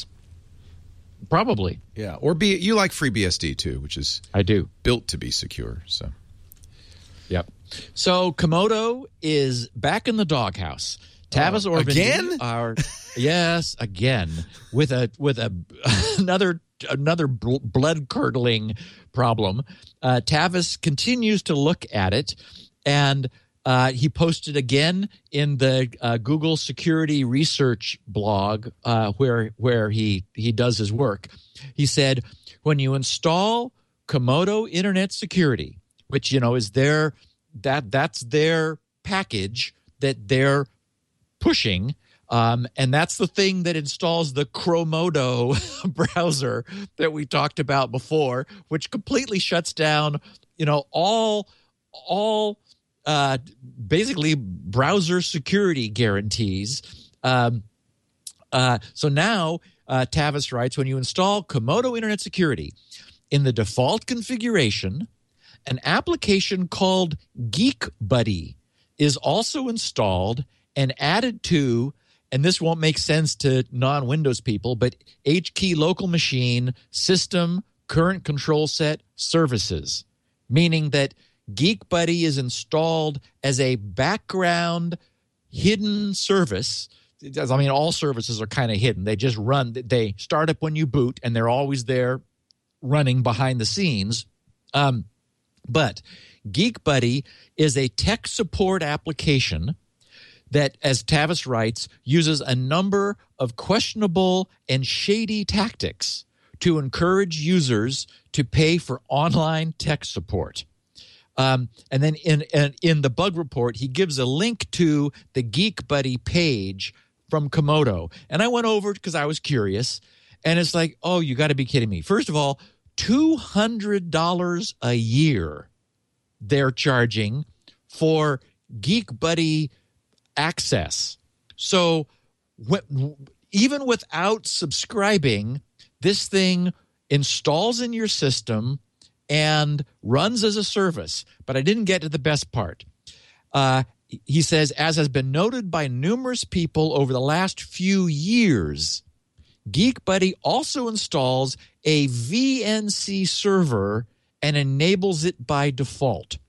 Probably,
yeah. Or be you like FreeBSD too, which is
I do
built to be secure. So,
yep. So Komodo is back in the doghouse. Tavis
uh,
Orban
again?
Are yes, again with a with a another another bl- blood curdling problem. Uh, Tavis continues to look at it, and uh, he posted again in the uh, Google Security Research blog uh, where where he he does his work. He said, when you install Komodo Internet Security, which you know is their that that's their package that they're pushing, um, and that's the thing that installs the Chromodo browser that we talked about before, which completely shuts down, you know, all all uh, basically browser security guarantees. Um, uh, so now uh, Tavis writes, when you install Komodo Internet Security in the default configuration, an application called Geek Buddy is also installed and added to, and this won't make sense to non-Windows people, but H key local machine, system, current control set, services, meaning that Geek Buddy is installed as a background hidden service. I mean, all services are kind of hidden. They just run. They start up when you boot, and they're always there running behind the scenes. Um, but Geek Buddy is a tech support application that, as Tavis writes, uses a number of questionable and shady tactics to encourage users to pay for online tech support. Um, and then in, in in the bug report, he gives a link to the Geek Buddy page from Komodo. And I went over because I was curious, and it's like, oh, you got to be kidding me. First of all, two hundred dollars a year they're charging for Geek Buddy access. So w- even without subscribing, this thing installs in your system and runs as a service. But I didn't get to the best part. Uh, he says, as has been noted by numerous people over the last few years, Geek Buddy also installs a V N C server and enables it by default.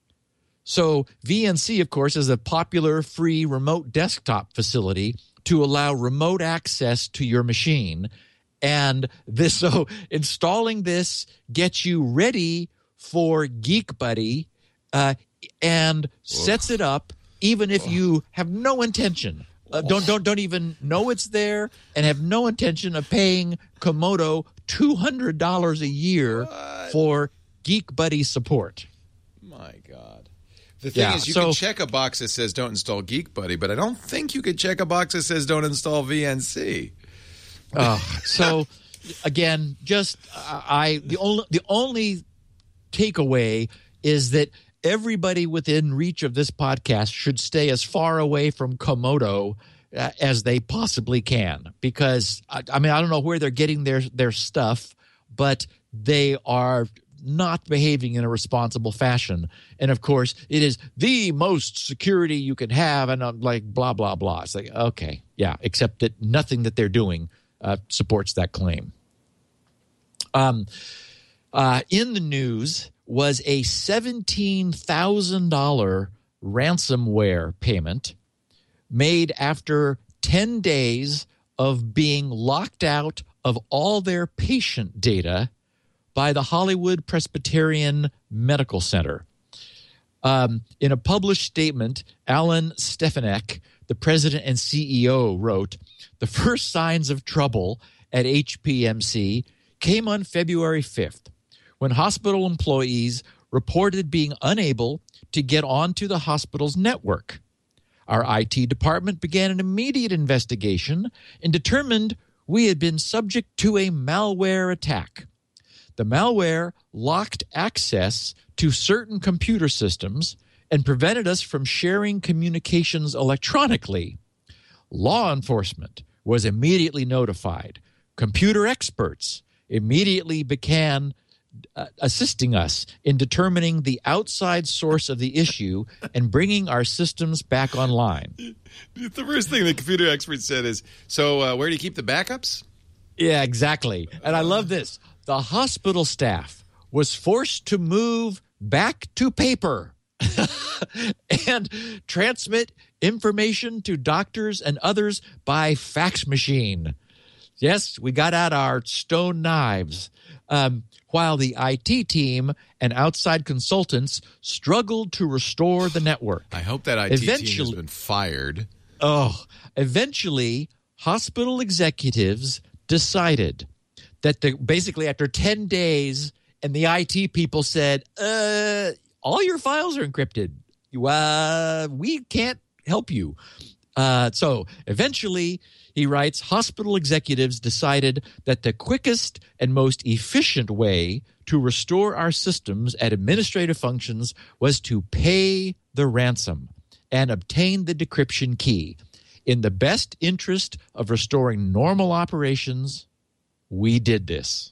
So V N C, of course, is a popular free remote desktop facility to allow remote access to your machine. And this, so installing this gets you ready for Geek Buddy uh, and sets it up even if you have no intention. Uh, don't don't don't even know it's there and have no intention of paying Komodo two hundred dollars a year
what?
for Geek Buddy support.
My God. The thing
Yeah,
is, you
so-
can check a box that says don't install Geek Buddy, but I don't think you could check a box that says don't install V N C.
Uh, so again, just uh, I the only the only takeaway is that everybody within reach of this podcast should stay as far away from Komodo uh, as they possibly can, because I, I mean I don't know where they're getting their their stuff, but they are not behaving in a responsible fashion. And of course, it is the most security you can have, and I'm like blah blah blah. It's like, okay, yeah, except that nothing that they're doing uh, supports that claim. Um, uh, in the news was a seventeen thousand dollars ransomware payment made after ten days of being locked out of all their patient data by the Hollywood Presbyterian Medical Center. Um, in a published statement, Alan Stefanek, the president and C E O, wrote, "The first signs of trouble at H P M C came on February fifth, when hospital employees reported being unable to get onto the hospital's network. Our I T department began an immediate investigation and determined we had been subject to a malware attack. The malware locked access to certain computer systems and prevented us from sharing communications electronically. Law enforcement was immediately notified. Computer experts immediately began uh, assisting us in determining the outside source of the issue and bringing our systems back online.
The first thing the computer expert said is, so uh, where do you keep the backups?
Yeah, exactly. And I love this. The hospital staff was forced to move back to paper and transmit information to doctors and others by fax machine. Yes, we got out our stone knives, um, while the I T team and outside consultants struggled to restore the network.
I hope that I T
Eventually,
team has been fired.
Oh, eventually, hospital executives decided that the, basically after ten days, and the I T people said, uh, all your files are encrypted. Uh, we can't help you. Uh, so eventually, he writes, hospital executives decided that the quickest and most efficient way to restore our systems and administrative functions was to pay the ransom and obtain the decryption key. In the best interest of restoring normal operations, we did this.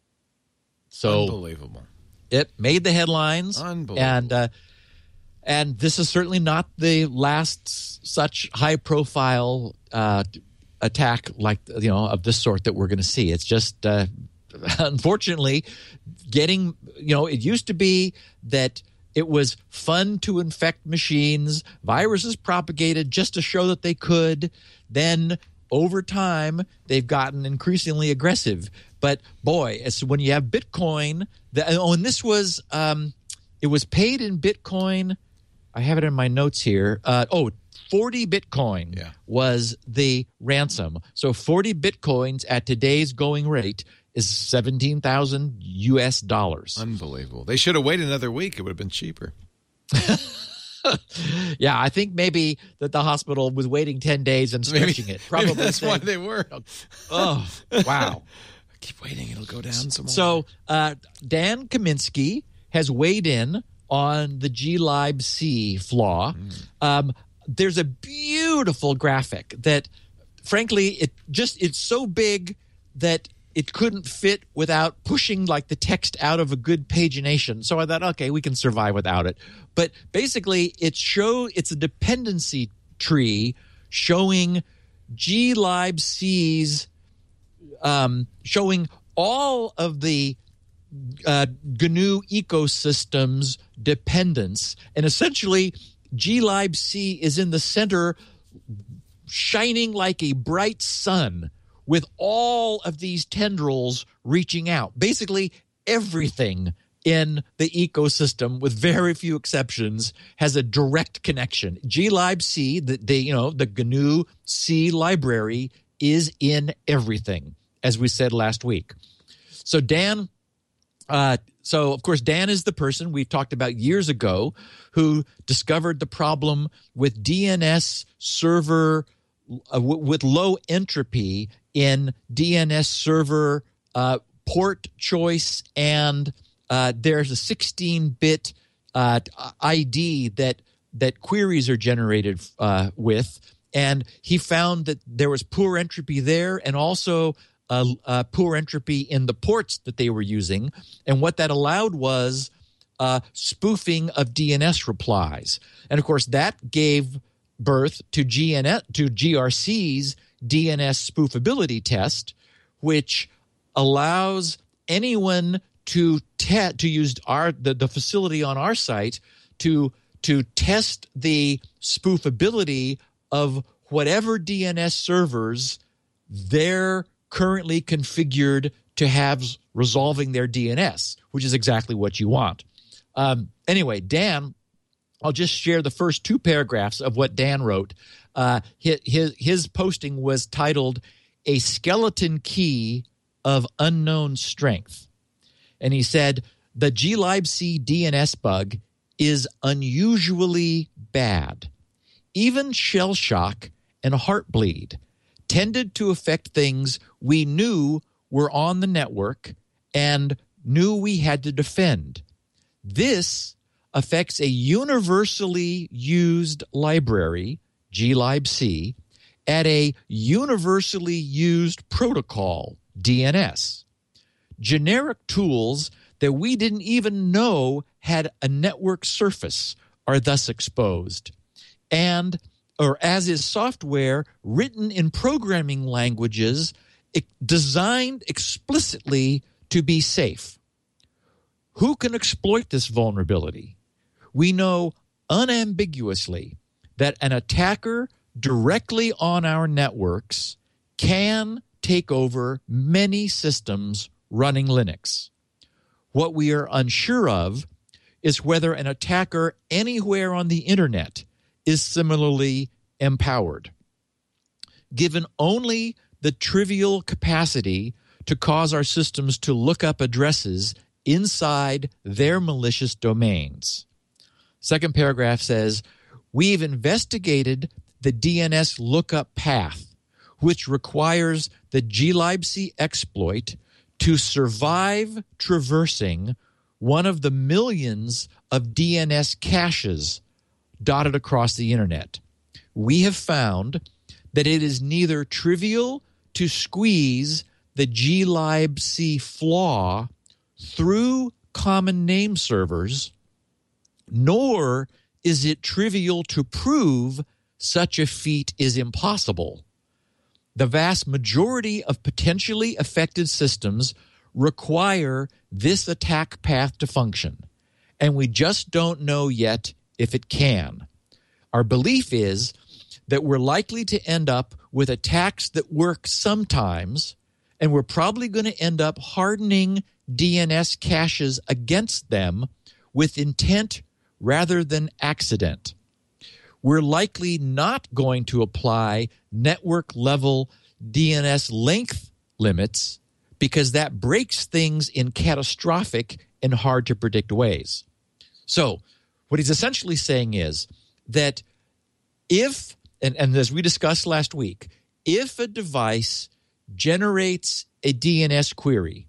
So
Unbelievable.
It made the headlines.
Unbelievable.
And uh, and this is certainly not the last such high-profile uh, attack like you know of this sort that we're going to see. It's just uh, unfortunately getting you know it used to be that it was fun to infect machines. Viruses propagated just to show that they could. Then over time, they've gotten increasingly aggressive. But boy, it's when you have Bitcoin, the, oh, and this was um, it was paid in Bitcoin. I have it in my notes here. Uh, oh, forty Bitcoin
yeah.
was the ransom. So forty Bitcoins at today's going rate is seventeen thousand U S dollars.
Unbelievable. They should have waited another week. It would have been cheaper.
Yeah, I think maybe that the hospital was waiting ten days and stretching
maybe,
it. Probably
maybe that's
saying,
why they were.
Oh, wow.
Keep waiting. It'll go down some more.
So uh, Dan Kaminsky has weighed in on the glibc flaw. Mm. Um, there's a beautiful graphic that, frankly, it just it's so big that it couldn't fit without pushing like the text out of a good pagination. So I thought, okay, we can survive without it. But basically, it show it's a dependency tree showing glibc's um, showing all of the uh, G N U ecosystem's dependence, and essentially glibc is in the center, shining like a bright sun, with all of these tendrils reaching out. Basically, everything in the ecosystem, with very few exceptions, has a direct connection. glibc, the, the you know the G N U C library, is in everything, as we said last week. So Dan, uh, so of course Dan is the person we talked about years ago who discovered the problem with D N S server uh, w- with low entropy in D N S server uh, port choice, and uh, there's a sixteen bit uh, I D that that queries are generated uh, with, and he found that there was poor entropy there, and also uh, uh, poor entropy in the ports that they were using, and what that allowed was uh, spoofing of D N S replies, and of course that gave birth to G N S to G R C's D N S spoofability test, which allows anyone to te- to use our the, the facility on our site to to test the spoofability of whatever D N S servers they're currently configured to have resolving their D N S, which is exactly what you want. Um, anyway, Dan, I'll just share the first two paragraphs of what Dan wrote. Uh, his, his, his posting was titled, "A Skeleton Key of Unknown Strength." And he said, the glibc D N S bug is unusually bad. even shell shock and heartbleed tended to affect things we knew were on the network and knew we had to defend. This affects a universally used library, glibc, at a universally used protocol, D N S. Generic tools that we didn't even know had a network surface are thus exposed. And, or as is software written in programming languages designed explicitly to be safe. Who can exploit this vulnerability? We know unambiguously that an attacker directly on our networks can take over many systems running Linux. What we are unsure of is whether an attacker anywhere on the internet is similarly empowered. Given only the trivial capacity to cause our systems to look up addresses inside their malicious domains. Second paragraph says, we've investigated the D N S lookup path, which requires the glibc exploit to survive traversing one of the millions of D N S caches dotted across the internet. We have found that it is neither trivial to squeeze the glibc flaw through common name servers, nor is it trivial to prove such a feat is impossible. The vast majority of potentially affected systems require this attack path to function, and we just don't know yet if it can. Our belief is that we're likely to end up with attacks that work sometimes, and we're probably going to end up hardening D N S caches against them with intent rather than accident. We're likely not going to apply network-level D N S length limits because that breaks things in catastrophic and hard-to-predict ways. So what he's essentially saying is that if, and, and as we discussed last week, if a device generates a D N S query,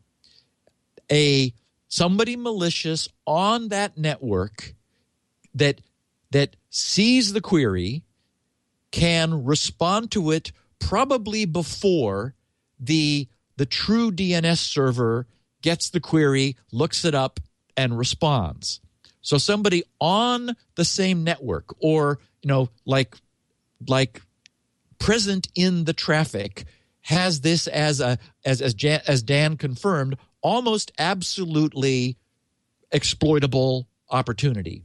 a somebody malicious on that network that that sees the query can respond to it probably before the the true D N S server gets the query, looks it up, and responds. So somebody on the same network, or you know, like like present in the traffic, has this as a as as Jan, as Dan confirmed, almost absolutely exploitable opportunity.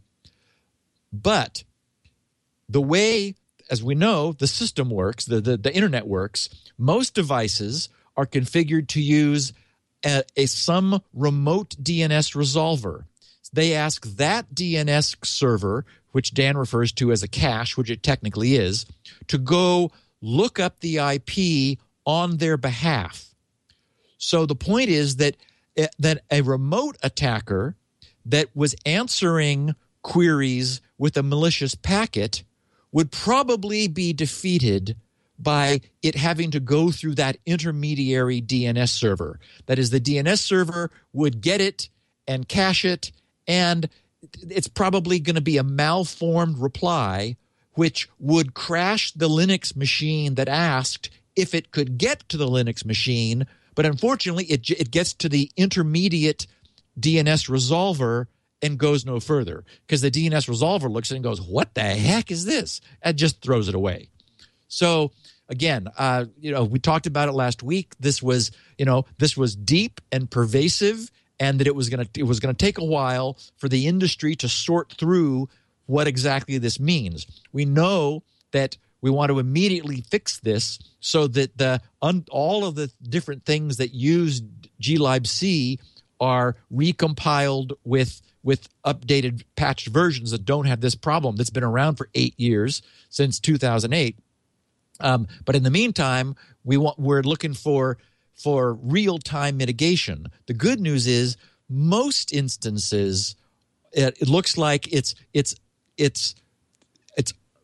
But the way, as we know, the system works, the, the, the internet works, most devices are configured to use a, a some remote D N S resolver. They ask that D N S server, which Dan refers to as a cache, which it technically is, to go look up the I P on their behalf. So the point is that that a remote attacker that was answering queries with a malicious packet would probably be defeated by it having to go through that intermediary D N S server. That is, the D N S server would get it and cache it, and it's probably going to be a malformed reply which would crash the Linux machine that asked if it could get to the Linux machine, but unfortunately it, it gets to the intermediate D N S resolver and goes no further, because the D N S resolver looks at it and goes, what the heck is this? And just throws it away. So again, uh, you know, we talked about it last week. This was, you know, this was deep and pervasive, and that it was going to it was going to take a while for the industry to sort through what exactly this means. We know that we want to immediately fix this so that the un, all of the different things that use glibc are recompiled with with updated patched versions that don't have this problem that's been around for eight years, since two thousand eight. Um, but in the meantime, we want, we're looking for, for real-time mitigation. The good news is most instances, it, it looks like it's, it's, it's, it's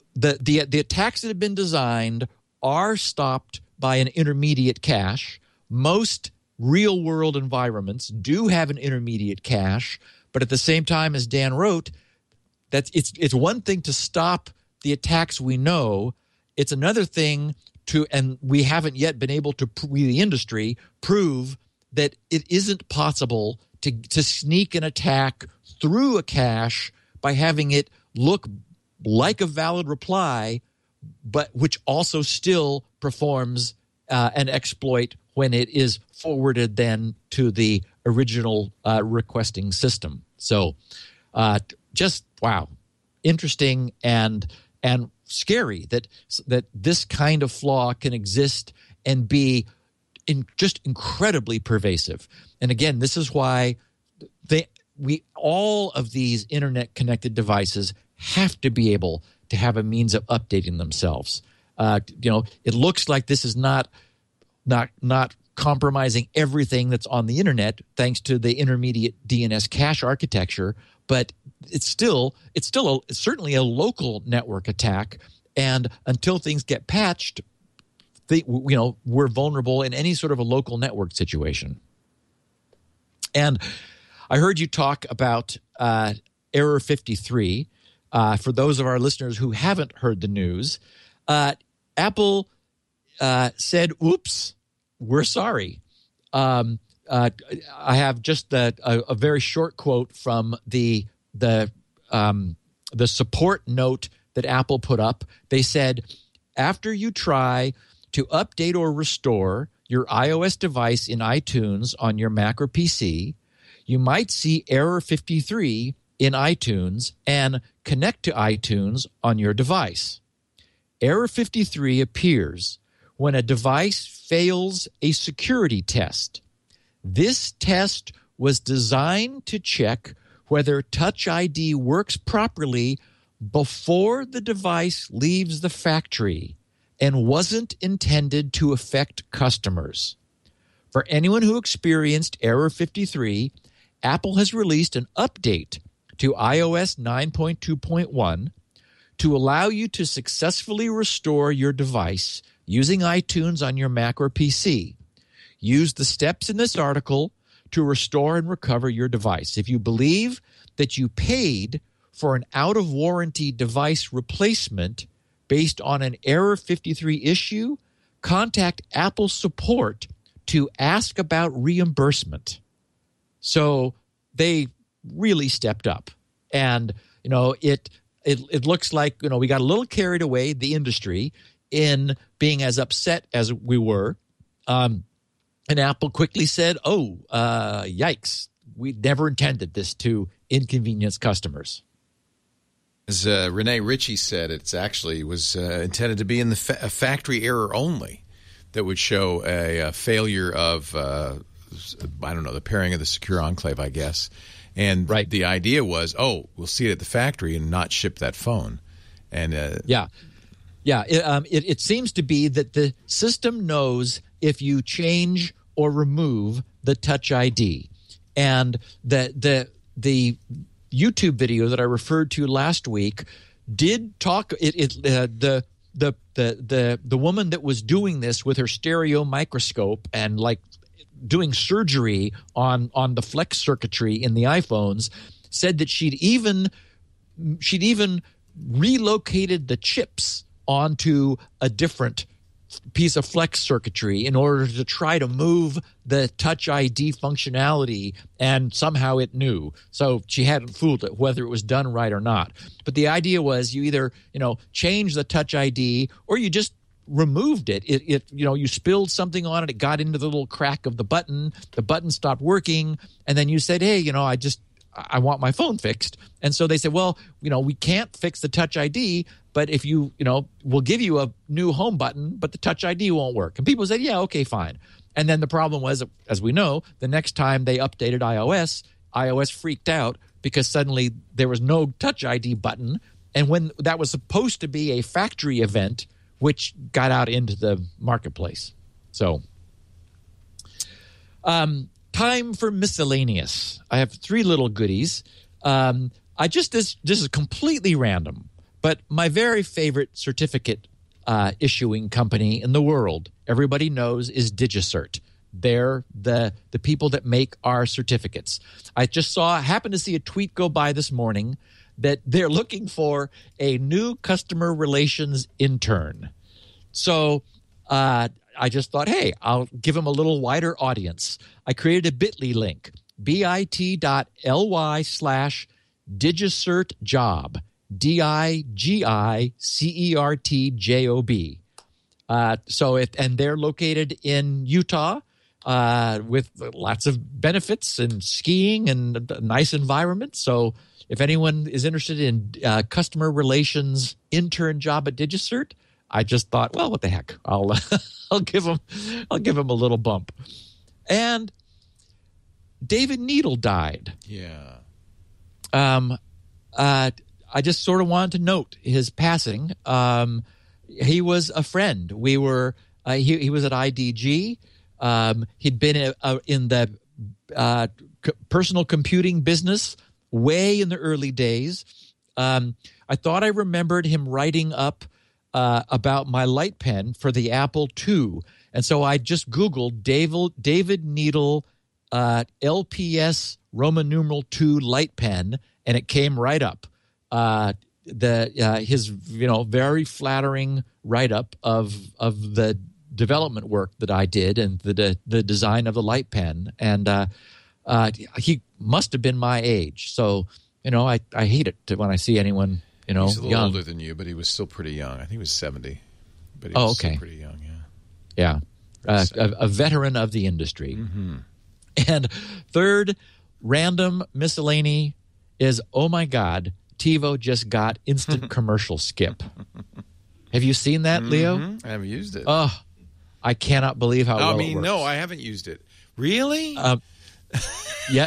the, the the attacks that have been designed are stopped by an intermediate cache. Most real-world environments do have an intermediate cache, but at the same time, as Dan wrote, that's it's it's one thing to stop the attacks we know. It's another thing to, and we haven't yet been able to, we the industry, prove that it isn't possible to to sneak an attack through a cache by having it look like a valid reply, but which also still performs uh, an exploit when it is forwarded then to the original uh, requesting system. So uh, just, wow, interesting and and scary that that this kind of flaw can exist and be in just incredibly pervasive. And again, this is why they we all of these internet-connected devices have to be able to have a means of updating themselves. Uh, you know, it looks like this is not not not compromising everything that's on the internet thanks to the intermediate D N S cache architecture, but it's still it's still a, it's certainly a local network attack. And until things get patched, they, you know, we're vulnerable in any sort of a local network situation. And I heard you talk about uh, Error fifty-three. Uh, for those of our listeners who haven't heard the news, uh, Apple uh, said, oops, we're sorry. Um, uh, I have just a, a, a very short quote from the the um, the support note that Apple put up. They said, after you try to update or restore your iOS device in iTunes on your Mac or P C, you might see Error fifty-three in iTunes and connect to iTunes on your device. Error fifty-three appears when a device fails a security test. This test was designed to check whether Touch I D works properly before the device leaves the factory and wasn't intended to affect customers. For anyone who experienced Error fifty-three, Apple has released an update to iOS nine point two point one to allow you to successfully restore your device using iTunes on your Mac or P C. Use the steps in this article to restore and recover your device. If you believe that you paid for an out-of-warranty device replacement based on an Error fifty-three issue, contact Apple support to ask about reimbursement. So they really stepped up. And, you know, it, it it looks like, you know, we got a little carried away, the industry, in being as upset as we were. Um, and Apple quickly said, oh, uh, yikes, we never intended this to inconvenience customers.
As uh, Rene Ritchie said, it's actually was uh, intended to be in the fa- a factory error only that would show a, a failure of, uh, I don't know, the pairing of the secure enclave, I guess. And
right.
The idea was, oh, we'll see it at the factory and not ship that phone. And uh,
yeah, yeah. It, um, it, it seems to be that the system knows if you change or remove the Touch I D, and the the the YouTube video that I referred to last week did talk. It, it uh, the the the the the woman that was doing this with her stereo microscope and like doing surgery on on the flex circuitry in the iPhones said that she'd even she'd even relocated the chips onto a different piece of flex circuitry in order to try to move the Touch I D functionality, and somehow it knew. So she hadn't fooled it whether it was done right or not. But the idea was you either, you know, change the Touch I D or you just removed it. It, it, you know, you spilled something on it. It got into the little crack of the button. The button stopped working. And then you said, hey, you know, I just, I want my phone fixed. And so they said, well, you know, we can't fix the Touch I D, but if you, you know, we'll give you a new home button, but the Touch I D won't work. And people said, yeah, okay, fine. And then the problem was, as we know, the next time they updated iOS, iOS freaked out because suddenly there was no Touch I D button. And when that was supposed to be a factory event, which got out into the marketplace. So, um, time for miscellaneous. I have three little goodies. Um, I just this this is completely random, But my very favorite certificate uh, issuing company in the world, everybody knows, is DigiCert. They're the the people that make our certificates. I just saw, happened to see a tweet go by this morning that they're looking for a new customer relations intern. So uh, I just thought, hey, I'll give them a little wider audience. I created a bit dot l y link, bit.ly slash DigiCert job, D I G I C E R T J O B. Uh, so it, and they're located in Utah uh, with lots of benefits and skiing and a nice environment. So if anyone is interested in uh, customer relations intern job at DigiCert, I just thought, well, what the heck? I'll I'll give them I'll give them a little bump. And David Needle died.
Yeah.
Um. Uh. I just sort of wanted to note his passing. Um. He was a friend. We were. Uh, he he was at I D G. Um. He'd been a, a, in the uh, c- personal computing business way in the early days. Um. I thought I remembered him writing up Uh, about my light pen for the Apple two. And so I just Googled David, David Needle uh, L P S Roman numeral two light pen, and it came right up. Uh, the uh, his you know very flattering write up of of the development work that I did and the the, the design of the light pen, and uh, uh, he must have been my age. So you know I I hate it to, when I see anyone. You know,
he's a little
young.
older than you, but he was still pretty young. I think he was seventy, but he
oh,
was
okay.
still pretty young, yeah.
Yeah, uh, a, a veteran of the industry.
Mm-hmm.
And third, random miscellany is, oh my God, TiVo just got instant commercial skip. Have you seen that, Leo?
Mm-hmm. I haven't used it.
Oh, I cannot believe how
I
well
mean,
it works.
no, I haven't used it. Really?
Um, yeah.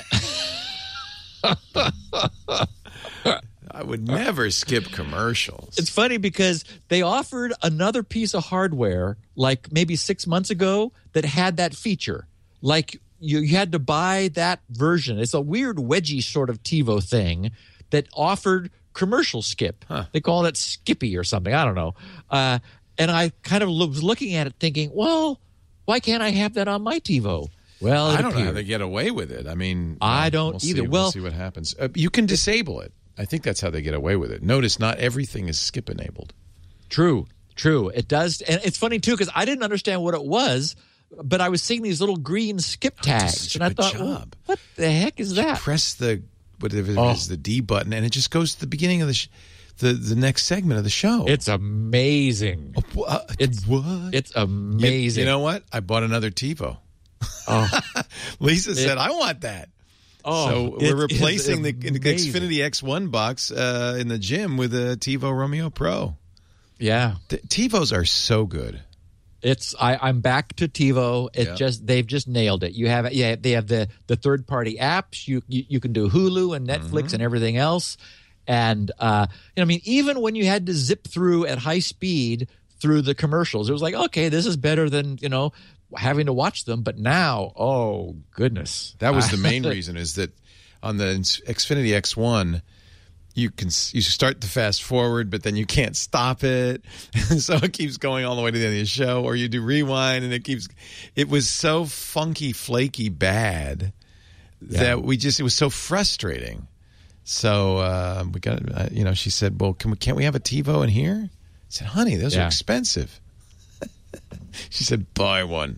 I would never skip commercials.
It's funny because they offered another piece of hardware like maybe six months ago that had that feature. Like you, you had to buy that version. It's a weird wedgie sort of TiVo thing that offered commercial skip.
Huh.
They call it Skippy or something. I don't know. Uh, and I kind of was looking at it thinking, well, why can't I have that on my TiVo? Well, it
I don't know how
appeared.
they get away with it. I mean,
I
well,
don't
we'll
either.
See,
Well-
we'll see what happens. Uh, you can disable it. I think that's how they get away with it. Notice not everything is skip enabled.
True, true. It does. And it's funny, too, because I didn't understand what it was, but I was seeing these little green skip tags.
such a
and I
good
thought, well,
job.
what the heck is that?
Press the whatever it
Oh.
is, the D button, and it just goes to the beginning of the sh- the the next segment of the show.
It's amazing.
Uh,
It's
what?
It's
You-
amazing.
You know what? I bought another TiVo.
Oh,
Lisa said, "I want that."
oh,
so
it
we're
is
replacing the
amazing.
Xfinity X one box uh, in the gym with a TiVo Romeo Pro.
Yeah,
The TiVos are so good.
it's. I, I'm back to TiVo. It
Yeah.
just they've just nailed it. You have yeah. They have the the third party apps. You, you you can do Hulu and Netflix
Mm-hmm.
and everything else. And uh, you know, I mean, even when you had to zip through at high speed through the commercials, it was like, okay, this is better than you know having to watch them. But now, oh goodness,
That was the main reason is that on the Xfinity X one, you can you start the fast forward, but then you can't stop it, so it keeps going all the way to the end of the show. Or you do rewind, and it keeps. It was so funky, flaky, bad that we just it was so frustrating. So uh, we got uh, you know she said, well, can we can't we have a TiVo in here? I said, honey, those are
Yeah.
expensive. She said, buy one.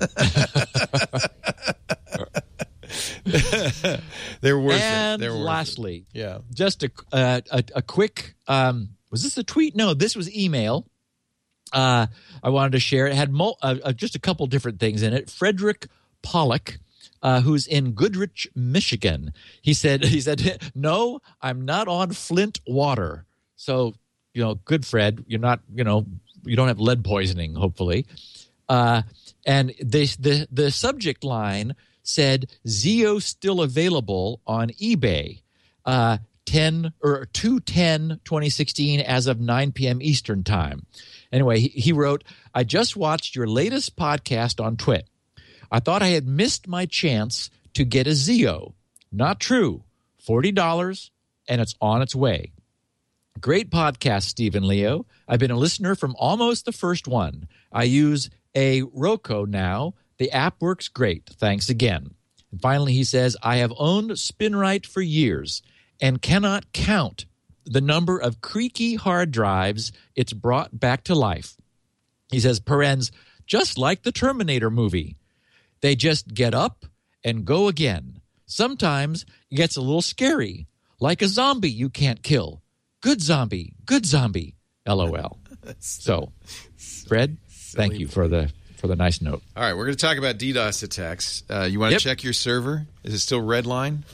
They're worth
and
it. They're worth
lastly,
it. Yeah.
just a uh, a, a quick. Um, was this a tweet? No, this was email. Uh, I wanted to share. It had mo- uh, uh, just a couple different things in it. Frederick Pollock, uh, who's in Goodrich, Michigan. He said, he said, no, I'm not on Flint water. So, you know, good Fred, you're not, you know, you don't have lead poisoning, hopefully. Uh, and they, the the subject line said, Zeo still available on eBay. Uh, ten or two ten twenty sixteen as of nine p.m. Eastern time. Anyway, he, he wrote, I just watched your latest podcast on Twit. I thought I had missed my chance to get a Zeo. Not true. forty dollars and it's on its way. Great podcast, Steve and Leo. I've been a listener from almost the first one. I use a Roku now. The app works great. Thanks again. And finally, he says, I have owned SpinRite for years and cannot count the number of creaky hard drives it's brought back to life. He says, parens, just like the Terminator movie. They just get up and go again. Sometimes it gets a little scary, like a zombie you can't kill. Good zombie, good zombie, LOL. So, Fred, thank you for the for the nice note.
All right, we're going to talk about DDoS attacks. Uh, you want to
Yep.
check your server? Is it still Redline?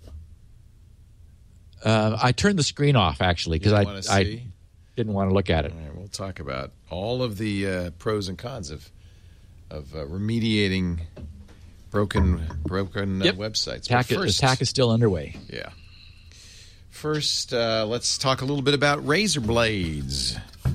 Uh, I turned the screen off, actually, because
You
I,
wanna
I
see?
didn't want to look at it.
All right, we'll talk about all of the uh, pros and cons of of uh, remediating broken broken uh,
Yep.
websites.
Attack,
But first,
attack is still underway.
yeah. First, uh, let's talk a little bit about razor blades.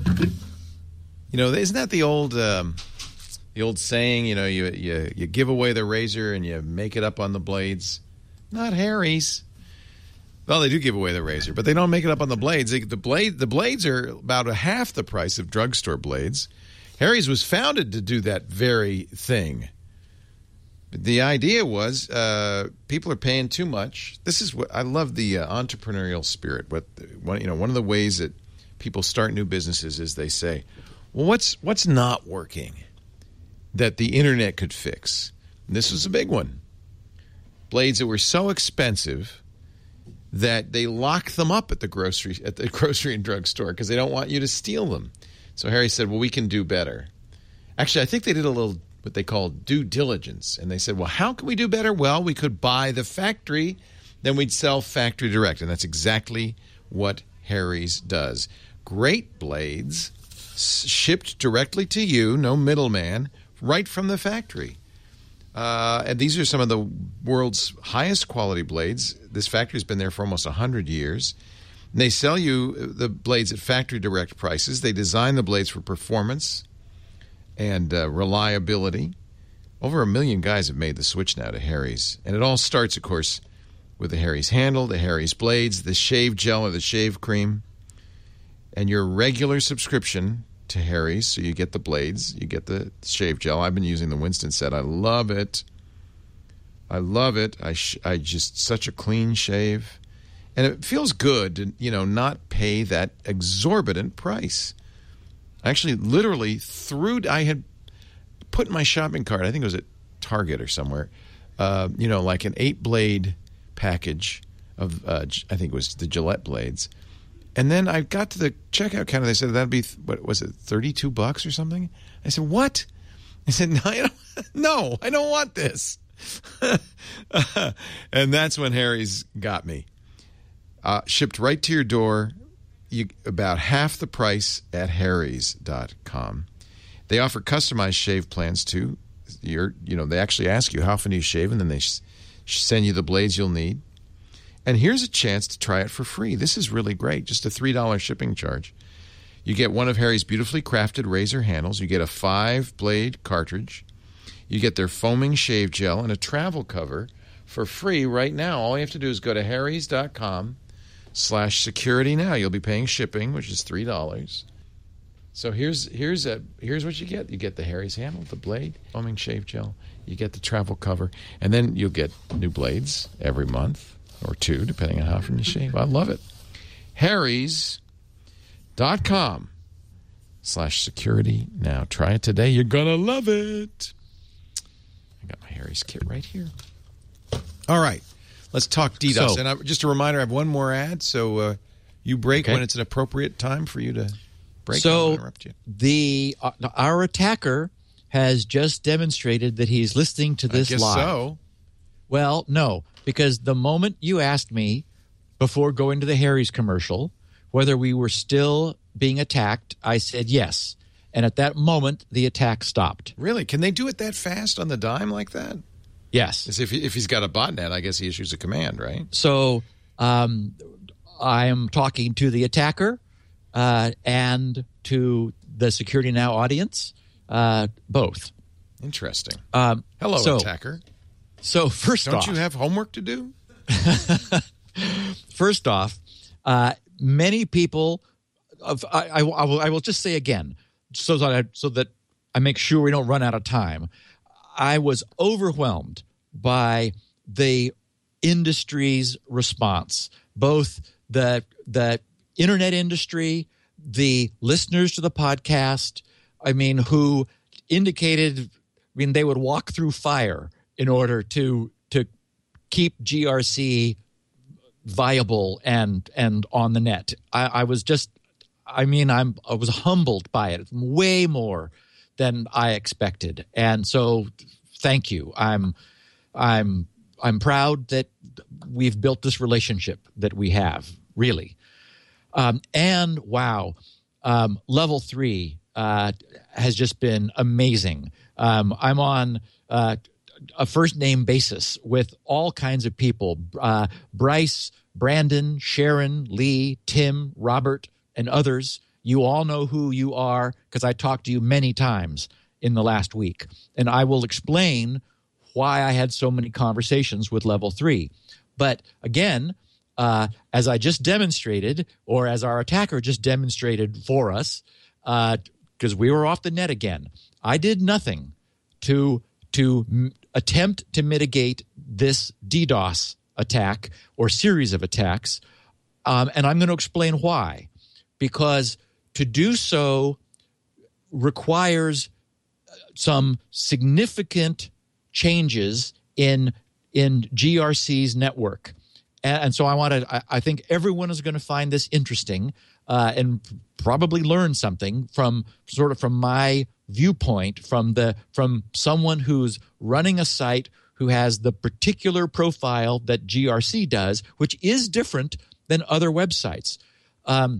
You know, isn't that the old um, the old saying? You know, you, you you give away the razor and you make it up on the blades. Not Harry's. Well, they do give away the razor, but they don't make it up on the blades. They, the blade the blades are about a half the price of drugstore blades. Harry's was founded to do that very thing. The idea was uh, people are paying too much. This is what I love, the uh, entrepreneurial spirit. What one, you know, one of the ways that people start new businesses is they say, "Well, what's what's not working that the internet could fix?" And this was a big one. Blades that were so expensive that they lock them up at the grocery at the grocery and drug store because they don't want you to steal them. So Harry said, "Well, we can do better." Actually, I think they did a little what they call due diligence. And they said, well, how can we do better? Well, we could buy the factory, then we'd sell factory direct. And that's exactly what Harry's does. Great blades shipped directly to you, no middleman, right from the factory. Uh, and these are some of the world's highest quality blades. This factory's been there for almost one hundred years. And they sell you the blades at factory direct prices. They design the blades for performance and uh, reliability. Over a million guys have made the switch now to Harry's. And it all starts, of course, with the Harry's handle, the Harry's blades, the shave gel or the shave cream, and your regular subscription to Harry's. So you get the blades, you get the shave gel. I've been using the Winston set. I love it. I love it. I, sh- I just, such a clean shave. And it feels good to, you know, not pay that exorbitant price. Actually, literally through, I had put in my shopping cart, I think it was at Target or somewhere, uh, you know, like an eight-blade package of, uh, I think it was the Gillette blades. And then I got to the checkout counter. They said that'd be, what was it, thirty-two bucks or something? I said, what? I said, no, I don't, no, I don't want this. And that's when Harry's got me. Uh, shipped right to your door. You, about half the price at harrys dot com. They offer customized shave plans too. You're, you know, they actually ask you how often do you shave, and then they sh- send you the blades you'll need. And here's a chance to try it for free. This is really great. Just a three dollars shipping charge. You get one of Harry's beautifully crafted razor handles. You get a five-blade cartridge. You get their foaming shave gel and a travel cover for free right now. All you have to do is go to harrys dot com. Slash security now. You'll be paying shipping, which is three dollars. So here's here's a here's what you get. You get the Harry's handle, the blade, foaming shave gel. You get the travel cover, and then you'll get new blades every month or two, depending on how often you shave. I love it. harrys dot com slash security now. Try it today. You're gonna love it. I got my Harry's kit right here. All right. Let's talk DDoS.
So,
and I, just a reminder, I have one more ad, so uh, you break
okay.
when it's an appropriate time for you to break.
So
I'll interrupt you.
the uh, our attacker has just demonstrated that he's listening to this
I guess
live.
so.
Well, no, because the moment you asked me before going to the Harry's commercial whether we were still being attacked, I said yes. And at that moment, the attack stopped.
Really? Can they do it that fast on the dime like that?
Yes.
As if, if he's got a botnet, I guess he issues a command, right?
So um, I am talking to the attacker uh, and to the Security Now audience, uh, both.
Interesting.
Um,
Hello,
so,
attacker.
So first
Don't
off,
you have homework to do?
first off, uh, many people, of I, I, I, will, I will just say again, so that I, so that I make sure we don't run out of time. I was overwhelmed by the industry's response, both the the internet industry, the listeners to the podcast. I mean, who indicated, I mean, they would walk through fire in order to to keep G R C viable and and on the net. I, I was just, I mean, I'm I was humbled by it, way more than I expected, and so thank you. I'm I'm I'm proud that we've built this relationship that we have, really. Um, and wow, um, level three uh, has just been amazing. Um, I'm on uh, a first name basis with all kinds of people: uh, Bryce, Brandon, Sharon, Lee, Tim, Robert, and others. You all know who you are because I talked to you many times in the last week, and I will explain why I had so many conversations with level three. But again, uh, as I just demonstrated, or as our attacker just demonstrated for us, because uh, we were off the net again, I did nothing to to m- attempt to mitigate this DDoS attack or series of attacks, um, and I'm going to explain why. Because to do so requires some significant changes in in G R C's network, and, and so I want to. I, I think everyone is going to find this interesting uh, and probably learn something from sort of from my viewpoint, from the from someone who's running a site who has the particular profile that G R C does, which is different than other websites. Um,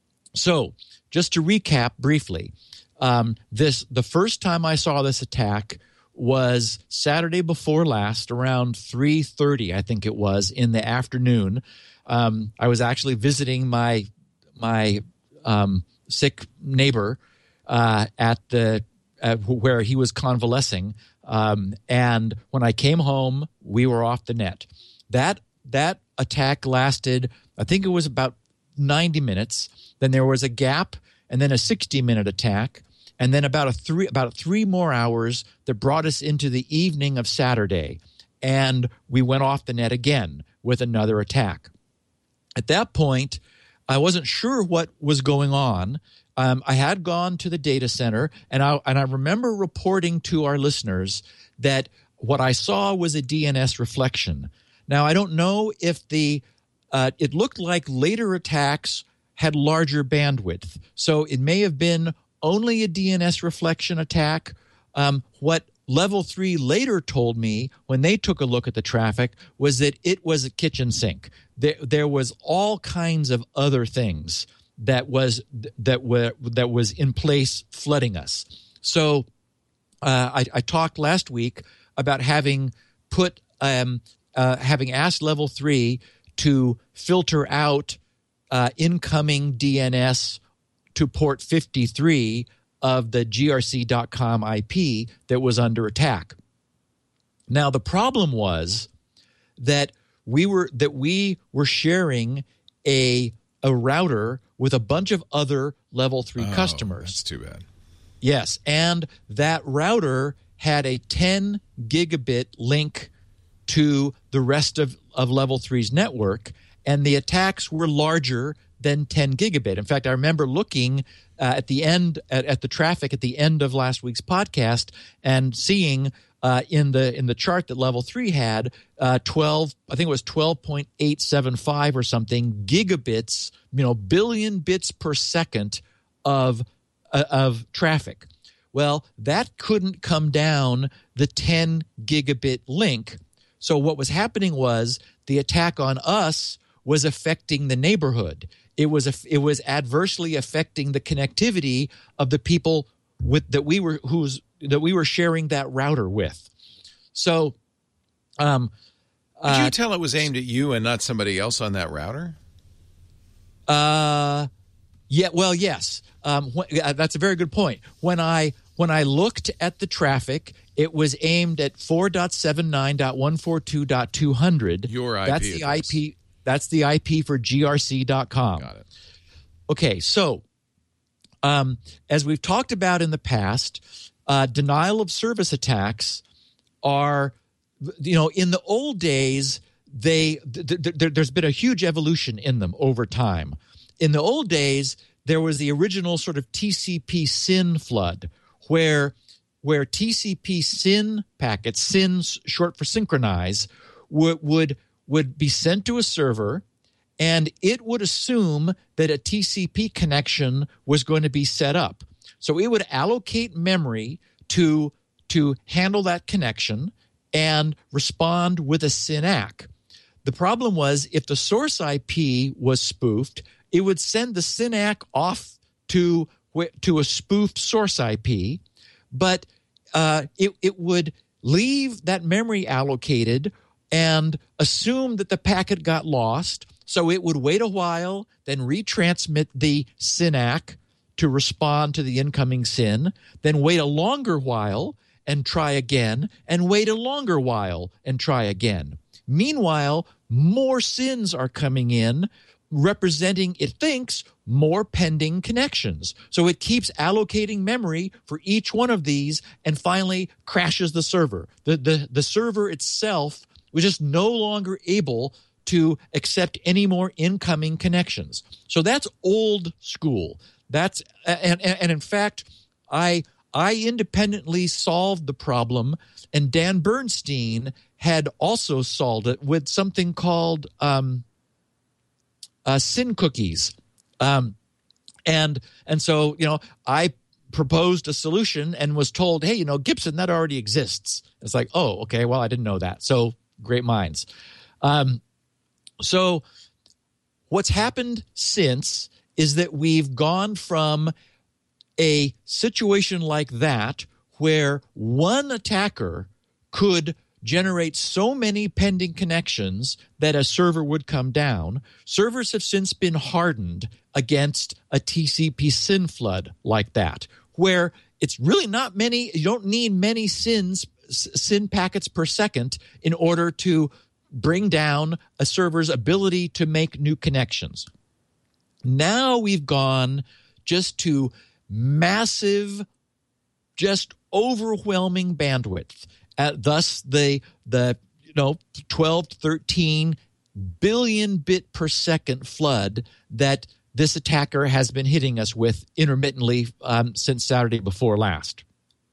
so, just to recap briefly, um, this the first time I saw this attack was Saturday before last, around three thirty, I think it was, in the afternoon. Um, I was actually visiting my my um, sick neighbor uh, at the uh, where he was convalescing, um, and when I came home, we were off the net. That that attack lasted, I think it was about ninety minutes. Then there was a gap, and then a sixty-minute attack. And then about a three about three more hours that brought us into the evening of Saturday, and we went off the net again with another attack. At that point, I wasn't sure what was going on. Um, I had gone to the data center, and I and I remember reporting to our listeners that what I saw was a D N S reflection. Now, I don't know if the uh, it looked like later attacks had larger bandwidth, so it may have been only a D N S reflection attack. Um, what level three later told me when they took a look at the traffic was that it was a kitchen sink. There, there was all kinds of other things that was that were that was in place flooding us. So uh, I, I talked last week about having put um, uh, having asked level three to filter out uh, incoming D N S to port fifty-three of the G R C dot com I P that was under attack. Now, the problem was that we were that we were sharing a a router with a bunch of other level three
oh,
customers.
That's too bad.
Yes, and that router had a ten gigabit link to the rest of, of level three's network, and the attacks were larger than ten gigabit. In fact, I remember looking uh, at the end at, at the traffic at the end of last week's podcast and seeing uh, in the in the chart that level three had uh, twelve. I think it was twelve point eight seven five or something gigabits. You know, billion bits per second of uh, of traffic. Well, that couldn't come down the ten gigabit link. So what was happening was the attack on us was affecting the neighborhood. It was a, it was adversely affecting the connectivity of the people with that we were who's that we were sharing that router with. So, um,
Did
uh,
you tell it was aimed at you and not somebody else on that router?
Uh, yeah. Well, yes. Um, wh- uh, that's a very good point. When I when I looked at the traffic, it was aimed at four dot seven nine dot one forty-two dot two hundred.
Your I P
That's the
address.
I P. That's the I P for G R C dot com.
Got it.
Okay, so um, as we've talked about in the past, uh, denial of service attacks are, you know, in the old days, they th- th- th- there's been a huge evolution in them over time. In the old days, there was the original sort of T C P S Y N flood, where where T C P S Y N packets, S Y N short for synchronize, would would would be sent to a server, and it would assume that a T C P connection was going to be set up. So it would allocate memory to to handle that connection and respond with a S Y N A C. The problem was, if the source I P was spoofed, it would send the S Y N A C off to to a spoofed source I P, but uh, it it would leave that memory allocated and assume that the packet got lost. So it would wait a while, then retransmit the S Y N A C to respond to the incoming S Y N, then wait a longer while and try again, and wait a longer while and try again. Meanwhile, more S Y Ns are coming in, representing, it thinks, more pending connections. So it keeps allocating memory for each one of these and finally crashes the server. The, the, the server itself was just no longer able to accept any more incoming connections. So that's old school. That's and, and, and in fact, I I independently solved the problem, and Dan Bernstein had also solved it with something called um, uh, S Y N cookies. Um, and and so, you know, I proposed a solution and was told, hey, you know, Gibson, that already exists. It's like, oh, okay, well, I didn't know that. So great minds. Um, so what's happened since is that we've gone from a situation like that where one attacker could generate so many pending connections that a server would come down. Servers have since been hardened against a T C P S Y N flood like that, where it's really not many, you don't need many S Y Ns, S Y N packets per second in order to bring down a server's ability to make new connections. Now we've gone just to massive, just overwhelming bandwidth. Uh, thus, the the you know twelve to thirteen billion bit per second flood that this attacker has been hitting us with intermittently um, since Saturday before last.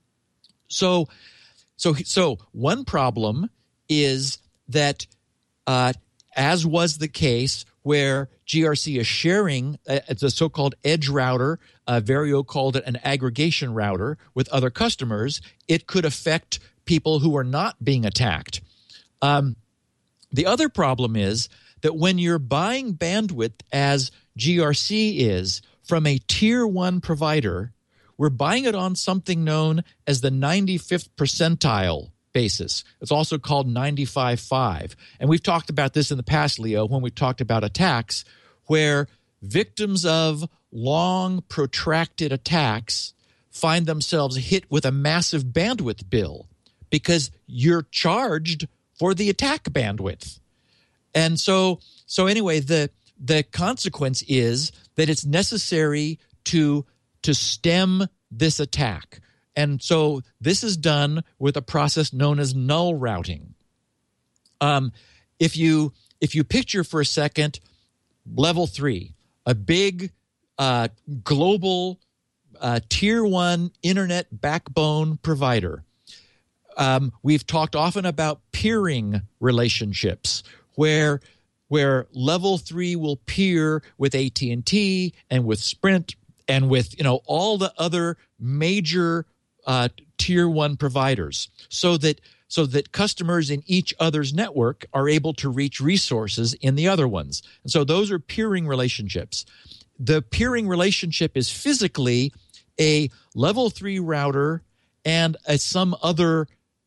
So, so so one problem is that, uh, as was the case where G R C is sharing a, it's a so-called edge router, uh, Verio called it an aggregation router, with other customers, it could affect people who are not being attacked. Um, the other problem is that when you're buying bandwidth, as G R C is, from a tier one provider, we're buying it on something known as the ninety-fifth percentile basis. It's also called ninety-five point five. And we've talked about this in the past, Leo, when we've talked about attacks, where victims of long, protracted attacks find themselves hit with a massive bandwidth bill because you're charged for the attack bandwidth. And so, so anyway, the the consequence is that it's necessary to to stem this attack. And so this is done with a process known as null routing. Um, if you if you picture for a second level three, a big uh, global uh, tier one internet backbone provider. Um, we've talked often about peering relationships, where where level three will peer with A T and T and with Sprint and with you know all the other major uh, tier one providers, so that so that customers in each other's network are able to reach resources in the other ones. And so those are peering relationships. The peering relationship is physically a level three router and a, some other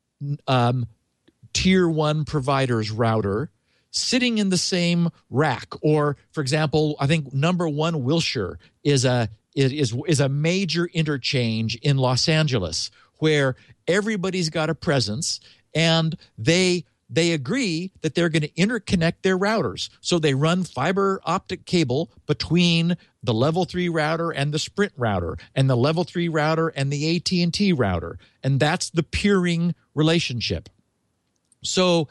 um, tier one provider's router sitting in the same rack. Or, for example, I think number one Wilshire is a is is a major interchange in Los Angeles where everybody's got a presence, and they they agree that they're going to interconnect their routers. So they run fiber optic cable between the level three router and the Sprint router, and the level three router and the A T and T router. And that's the peering relationship. So,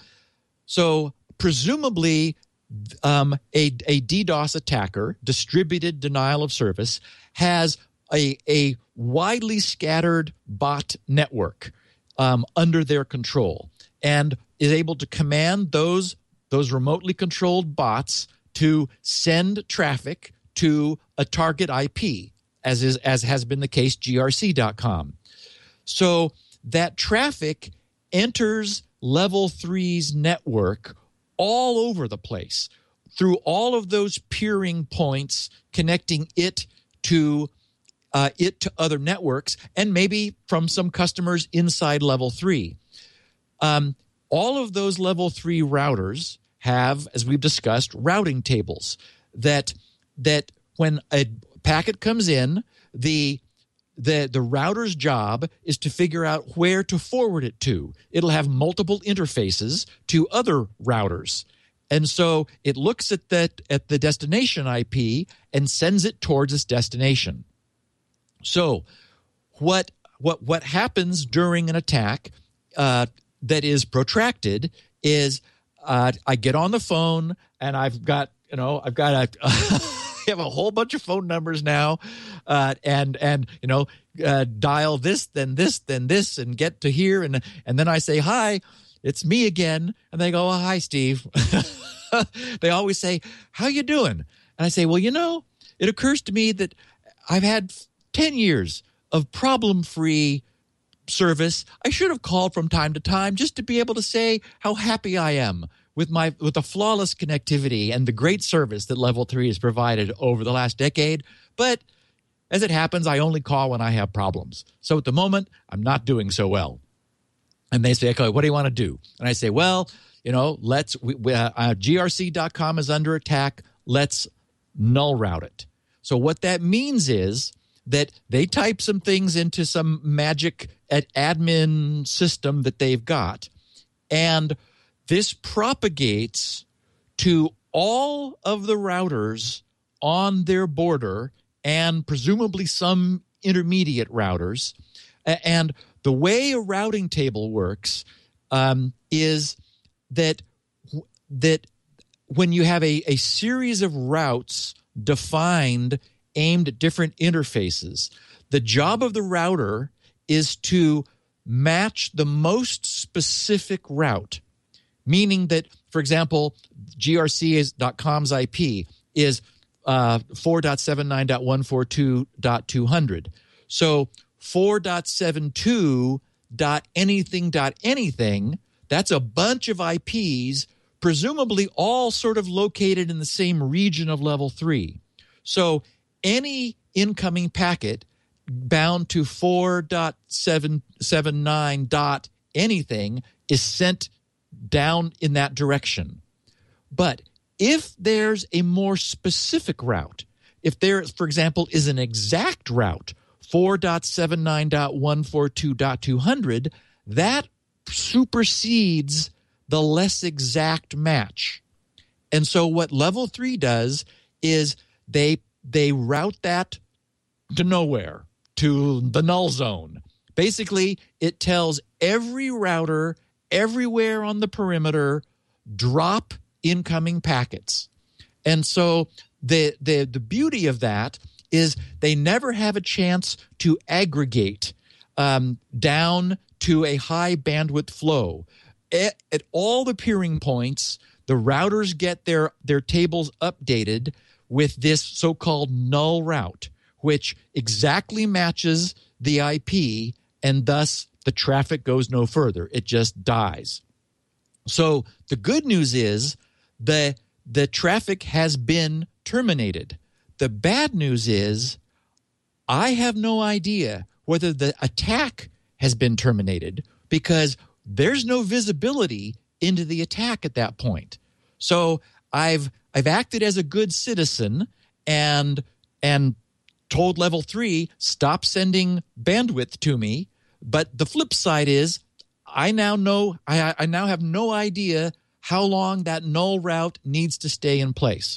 so presumably um, a, a DDoS attacker, distributed denial of service, has a, a widely scattered bot network um, under their control, and is able to command those those remotely controlled bots to send traffic to a target I P, as is as has been the case G R C dot com. So that traffic enters level three's network all over the place through all of those peering points, connecting it to uh, it to other networks, and maybe from some customers inside level three. Um, all of those level three routers have, as we've discussed, routing tables that that when a packet comes in, the the the router's job is to figure out where to forward it to. It'll have multiple interfaces to other routers. And so it looks at that at the destination I P and sends it towards its destination. So what what what happens during an attack uh, that is protracted is uh, I get on the phone and I've got you know I've got a I have a whole bunch of phone numbers now, uh, and and you know uh, dial this then this then this and get to here, and and then I say hi, it's me again, and they go, oh, hi Steve. They always say, how you doing? And I say, well, you know, it occurs to me that I've had ten years of problem-free service. I should have called from time to time just to be able to say how happy I am with my with the flawless connectivity and the great service that Level three has provided over the last decade. But as it happens, I only call when I have problems. So at the moment, I'm not doing so well. And they say, okay, what do you want to do? And I say, well, you know, let's we, we, uh, G R C dot com is under attack. Let's null route it. So what that means is that they type some things into some magic admin system that they've got, and this propagates to all of the routers on their border and presumably some intermediate routers. And the way a routing table works um, is that that when you have a, a series of routes defined aimed at different interfaces, the job of the router is to match the most specific route. Meaning that, for example, G R C dot com's I P is uh, four dot seventy-nine dot one forty-two dot two hundred. So four dot seventy-two dot anything dot anything, that's a bunch of I Ps, presumably all sort of located in the same region of level three. So any incoming packet bound to four dot seventy-nine dot anything is sent down in that direction. But if there's a more specific route, if there, for example, is an exact route, four dot seventy-nine dot one forty-two dot two hundred, that supersedes the less exact match. And so what level three does is they they route that to nowhere, to the null zone. Basically, it tells every router everywhere on the perimeter, drop incoming packets. And so the, the, the beauty of that is they never have a chance to aggregate um, down to a high bandwidth flow. At, at all the peering points, the routers get their, their tables updated with this so-called null route, which exactly matches the I P, and thus the traffic goes no further. It just dies. So the good news is the, the traffic has been terminated. The bad news is I have no idea whether the attack has been terminated because there's no visibility into the attack at that point. So I've I've acted as a good citizen and and told level three, stop sending bandwidth to me. But the flip side is I now know I, I now have no idea how long that null route needs to stay in place.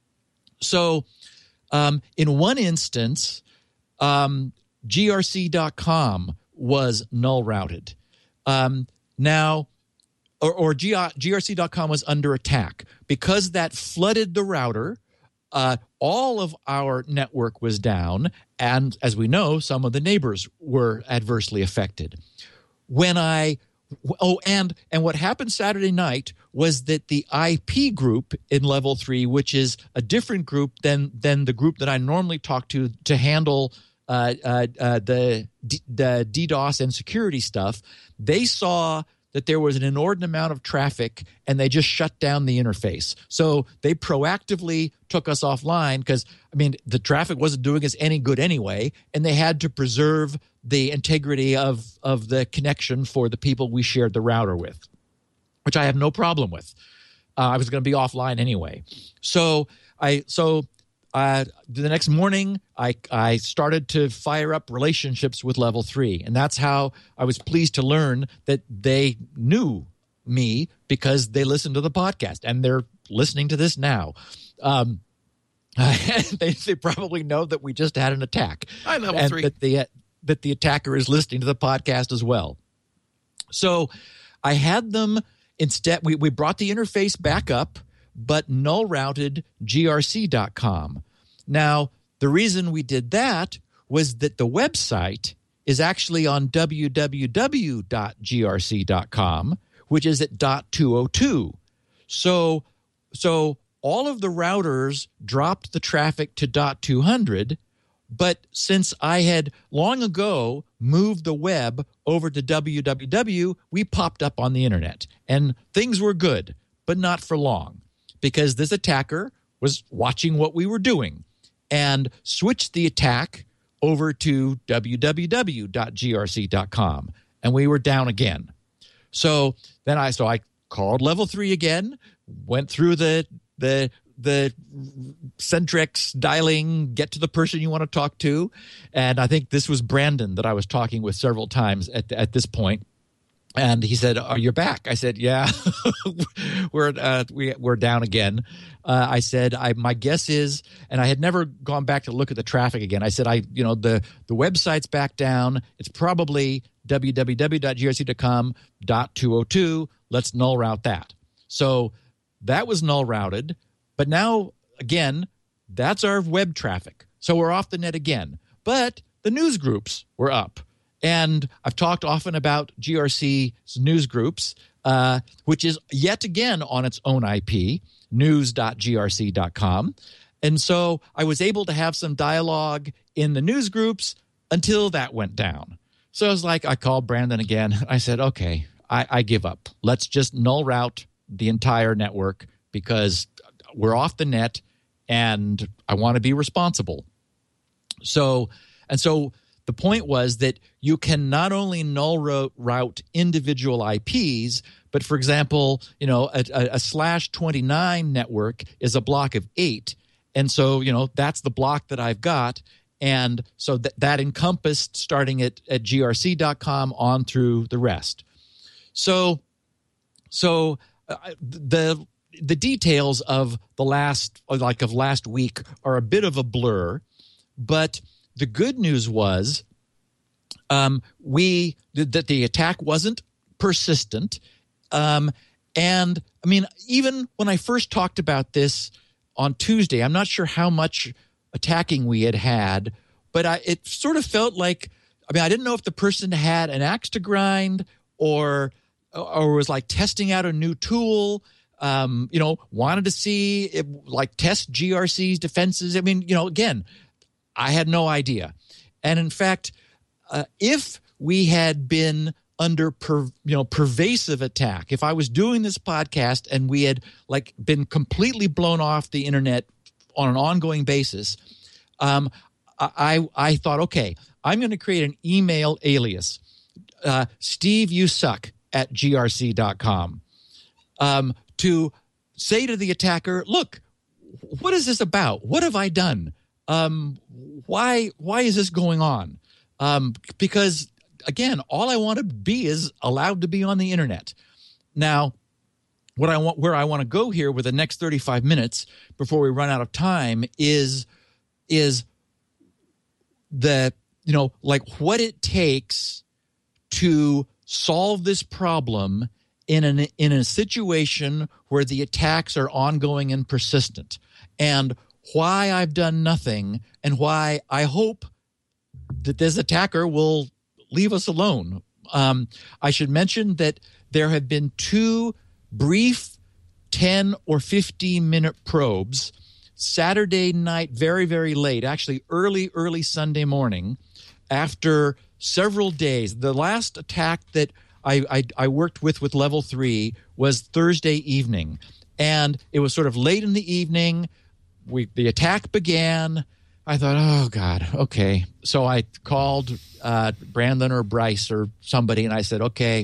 So um, in one instance, um, G R C dot com was null routed. Um, now, or, or G R C dot com was under attack. Because that flooded the router, uh, all of our network was down, and as we know, some of the neighbors were adversely affected. When I oh, and and what happened Saturday night was that the I P group in level three, which is a different group than than the group that I normally talk to to handle uh, uh, uh, the the DDoS and security stuff, they saw that there was an inordinate amount of traffic, and they just shut down the interface. So they proactively took us offline because, I mean, the traffic wasn't doing us any good anyway, and they had to preserve the integrity of, of the connection for the people we shared the router with, which I have no problem with. Uh, I was going to be offline anyway. So I so uh, the next morning, I, I started to fire up relationships with level three. And that's how I was pleased to learn that they knew me because they listened to the podcast, and they're listening to this now. Um, they, they probably know that we just had an attack.
Hi, level
and
three.
That the, that the attacker is listening to the podcast as well. So I had them instead, we, we brought the interface back up, but null routed G R C dot com. Now, the reason we did that was that the website is actually on w w w dot G R C dot com, which is at dot two oh two. So, so all of the routers dropped the traffic to dot two hundred, but since I had long ago moved the web over to w w w, we popped up on the internet, and things were good, but not for long, because this attacker was watching what we were doing and switched the attack over to w w w dot G R C dot com, and we were down again. So then I so I called level three again, went through the the the Centrex dialing, get to the person you want to talk to, and I think this was Brandon that I was talking with several times at at this point. And he said, "Are you back?" I said, "Yeah, we're uh, we, we're down again." Uh, I said, "I my guess is," and I had never gone back to look at the traffic again. I said, "I you know the the website's back down. It's probably w w w dot G R C dot com dot two oh two. Let's null route that." So that was null routed, but now again, that's our web traffic. So we're off the net again. But the news groups were up. And I've talked often about G R C's news groups, uh, which is yet again on its own I P, news dot G R C dot com. And so I was able to have some dialogue in the news groups until that went down. So I was like, I called Brandon again. I said, okay, I, I give up. Let's just null route the entire network because we're off the net and I want to be responsible. So, and so the point was that you can not only null route individual I Ps, but for example, you know, a, a, a slash twenty-nine network is a block of eight. And so, you know, that's the block that I've got. And so th- that encompassed starting at, at G R C dot com on through the rest. So, so uh, the the details of the last, like of last week are a bit of a blur, but the good news was um, we that the attack wasn't persistent. Um, and, I mean, even when I first talked about this on Tuesday, I'm not sure how much attacking we had had, but I, it sort of felt like, I mean, I didn't know if the person had an axe to grind or or was like testing out a new tool, um, you know, wanted to see, if, like, test G R C's defenses. I mean, you know, again, I had no idea. And in fact, uh, if we had been under per, you know pervasive attack, if I was doing this podcast and we had like been completely blown off the internet on an ongoing basis, um, I I thought, okay, I'm going to create an email alias, uh, Steve you suck at G R C dot com, um, to say to the attacker, look, what is this about? What have I done? Um, why why is this going on? Um, because again, all I want to be is allowed to be on the internet. Now, what I want, where I want to go here with the next thirty-five minutes before we run out of time is, is the, you know, like what it takes to solve this problem in an in a situation where the attacks are ongoing and persistent, and why I've done nothing, and why I hope that this attacker will leave us alone. Um, I should mention that there have been two brief ten or fifteen minute probes Saturday night, very, very late, actually early, early Sunday morning, after several days. The last attack that I, I, I worked with with Level three was Thursday evening, and it was sort of late in the evening. We the attack began. I thought, oh, God, okay. So I called uh, Brandon or Bryce or somebody, and I said, okay,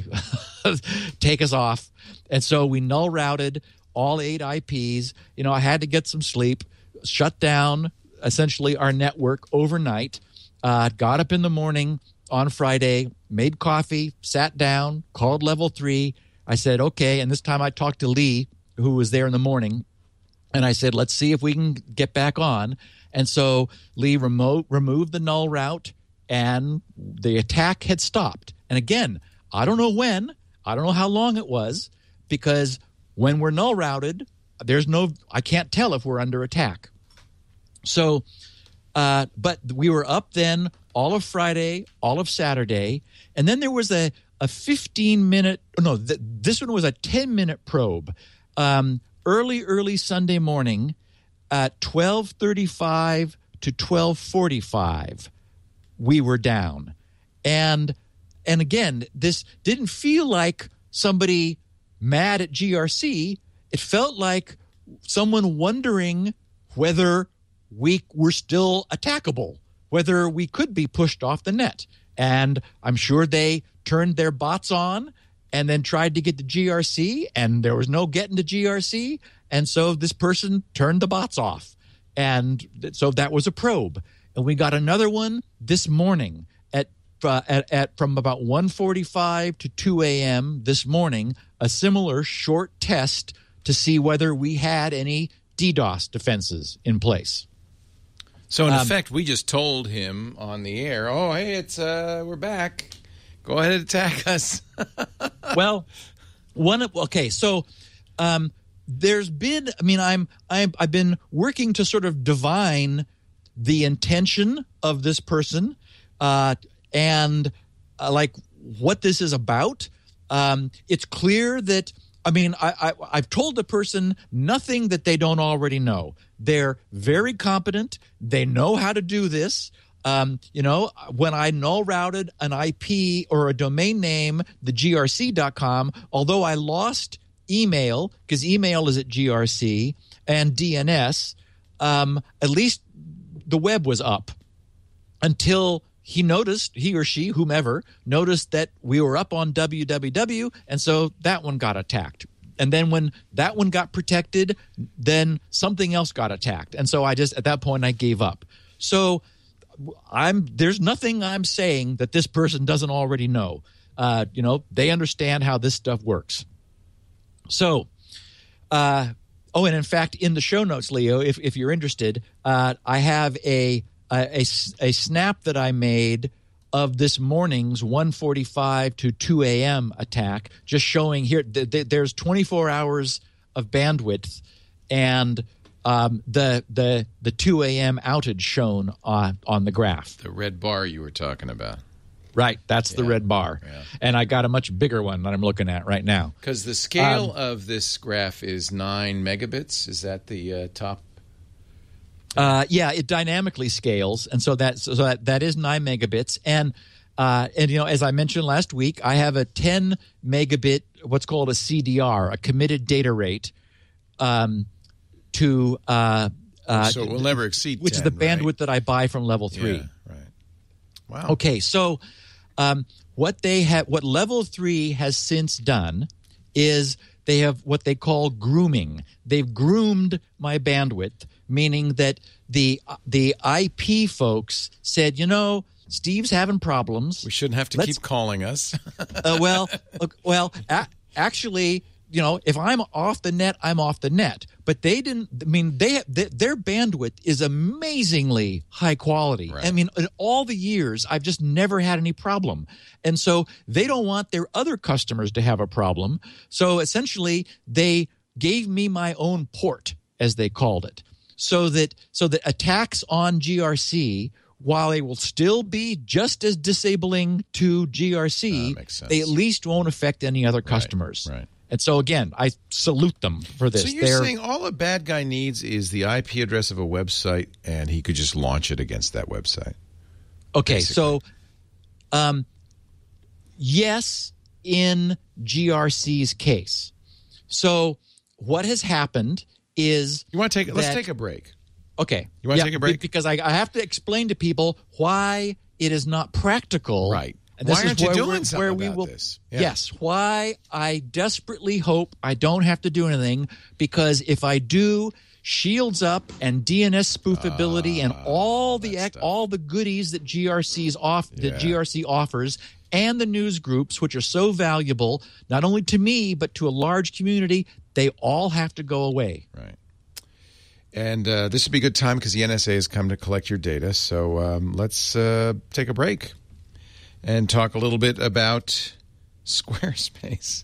take us off. And so we null routed all eight I Ps. You know, I had to get some sleep, shut down essentially our network overnight, uh, got up in the morning on Friday, made coffee, sat down, called Level three. I said, okay, and this time I talked to Lee, who was there in the morning, and I said, let's see if we can get back on. And so Lee remote, removed the null route, and the attack had stopped. And again, I don't know when, I don't know how long it was, because when we're null routed, there's no, I can't tell if we're under attack. So, uh, but we were up then all of Friday, all of Saturday, and then there was a, a fifteen minute, no, th- this one was a ten minute probe. Um, early, early Sunday morning at twelve thirty-five to twelve forty-five, we were down. And, and again, this didn't feel like somebody mad at G R C. It felt like someone wondering whether we were still attackable, whether we could be pushed off the net. And I'm sure they turned their bots on and then tried to get to G R C, and there was no getting to G R C. And so this person turned the bots off. And so that was a probe. And we got another one this morning at uh, at, at from about one forty-five to two a.m. this morning, a similar short test to see whether we had any DDoS defenses in place.
So, in
Um,
effect, we just told him on the air, oh, hey, it's uh, we're back. Go ahead and attack us.
Well, one of, okay, so um, there's been, I mean, I'm, I'm, I've been working to sort of divine the intention of this person uh, and uh, like what this is about. Um, it's clear that, I mean, I, I, I've told the person nothing that they don't already know. They're very competent. They know how to do this. Um, you know, when I null routed an I P or a domain name, the G R C dot com, although I lost email, because email is at G R C, and D N S, um, at least the web was up until he noticed, he or she, whomever, noticed that we were up on w w w, and so that one got attacked. And then when that one got protected, then something else got attacked. And so I just, at that point, I gave up. So I'm there's nothing I'm saying that this person doesn't already know. Uh, you know, they understand how this stuff works. So, uh, oh, and in fact, in the show notes, Leo, if, if you're interested, uh, I have a, a, a, a snap that I made of this morning's one forty-five to two a.m. attack, just showing here th- th- there's twenty-four hours of bandwidth, and um, the the the two a.m. outage shown on on the graph.
The red bar you were talking about.
Right, that's
Yeah.
the red bar.
Yeah.
And I got a much bigger one that I'm looking at right now.
Because the scale
Um,
of this graph is nine megabits. Is that the uh, top?
Uh, yeah, it dynamically scales, and so that so that, that is nine megabits. And uh, and you know, as I mentioned last week, I have a ten megabit, what's called a C D R, a committed data rate, um, to uh, uh,
So it will never exceed
which
ten,
is the bandwidth
right?
that I buy from Level Three.
Yeah, right. Wow.
Okay, so um, what they have, what Level Three has since done is they have what they call grooming. They've groomed my bandwidth, meaning that the the I P folks said, you know, Steve's having problems.
We shouldn't have to
Let's-
keep calling us.
uh, well, look, well, a- actually, you know, if I'm off the net, I'm off the net. But they didn't. I mean, they, they their bandwidth is amazingly high quality.
Right.
I mean, in all the years, I've just never had any problem. And so they don't want their other customers to have a problem. So essentially, they gave me my own port, as they called it, so that so that attacks on G R C, while they will still be just as disabling to G R C,
That makes sense.
they at least won't affect any other customers.
right.
And so, again, I salute them for this.
So you're
They're-
saying all a bad guy needs is the I P address of a website, and he could just launch it against that website.
okay,
basically.
so um, yes, in G R C's case. So what has happened is
You want to take? Let's
that-
take a break.
okay.
You wanna
yeah,
take a break?
Because I, I have to explain to people why it is not practical.
Right.
And
Why
this is
aren't you
where
doing
we're-
something
where we
about
will,
this? Yeah.
Yes, why I desperately hope I don't have to do anything, because if I do, Shields Up and D N S spoofability and all the ac-
stuff.
all the goodies that G R C's off
Yeah.
that G R C offers, and the news groups, which are so valuable not only to me but to a large community, they all have to go away.
Right. And uh, this would be a good time because the N S A has come to collect your data. So um, let's uh, take a break and talk a little bit about Squarespace.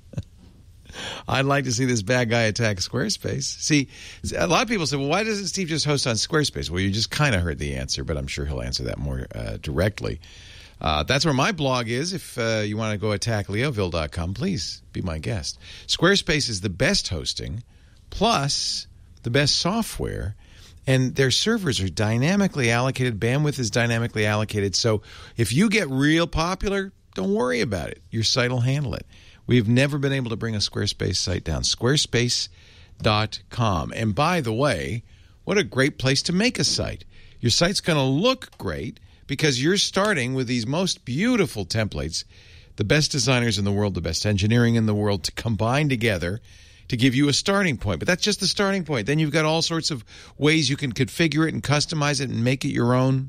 I'd like to see this bad guy attack Squarespace. See, a lot of people say, well, why doesn't Steve just host on Squarespace? Well, you just kind of heard the answer, but I'm sure he'll answer that more uh, directly. Uh, that's where my blog is. If uh, you want to go attack leoville dot com, please be my guest. Squarespace is the best hosting, plus the best software, and their servers are dynamically allocated. Bandwidth is dynamically allocated. So if you get real popular, don't worry about it. Your site will handle it. We've never been able to bring a Squarespace site down. Squarespace dot com. And by the way, what a great place to make a site. Your site's going to look great because you're starting with these most beautiful templates, the best designers in the world, the best engineering in the world to combine together to give you a starting point. But that's just the starting point. Then you've got all sorts of ways you can configure it and customize it and make it your own.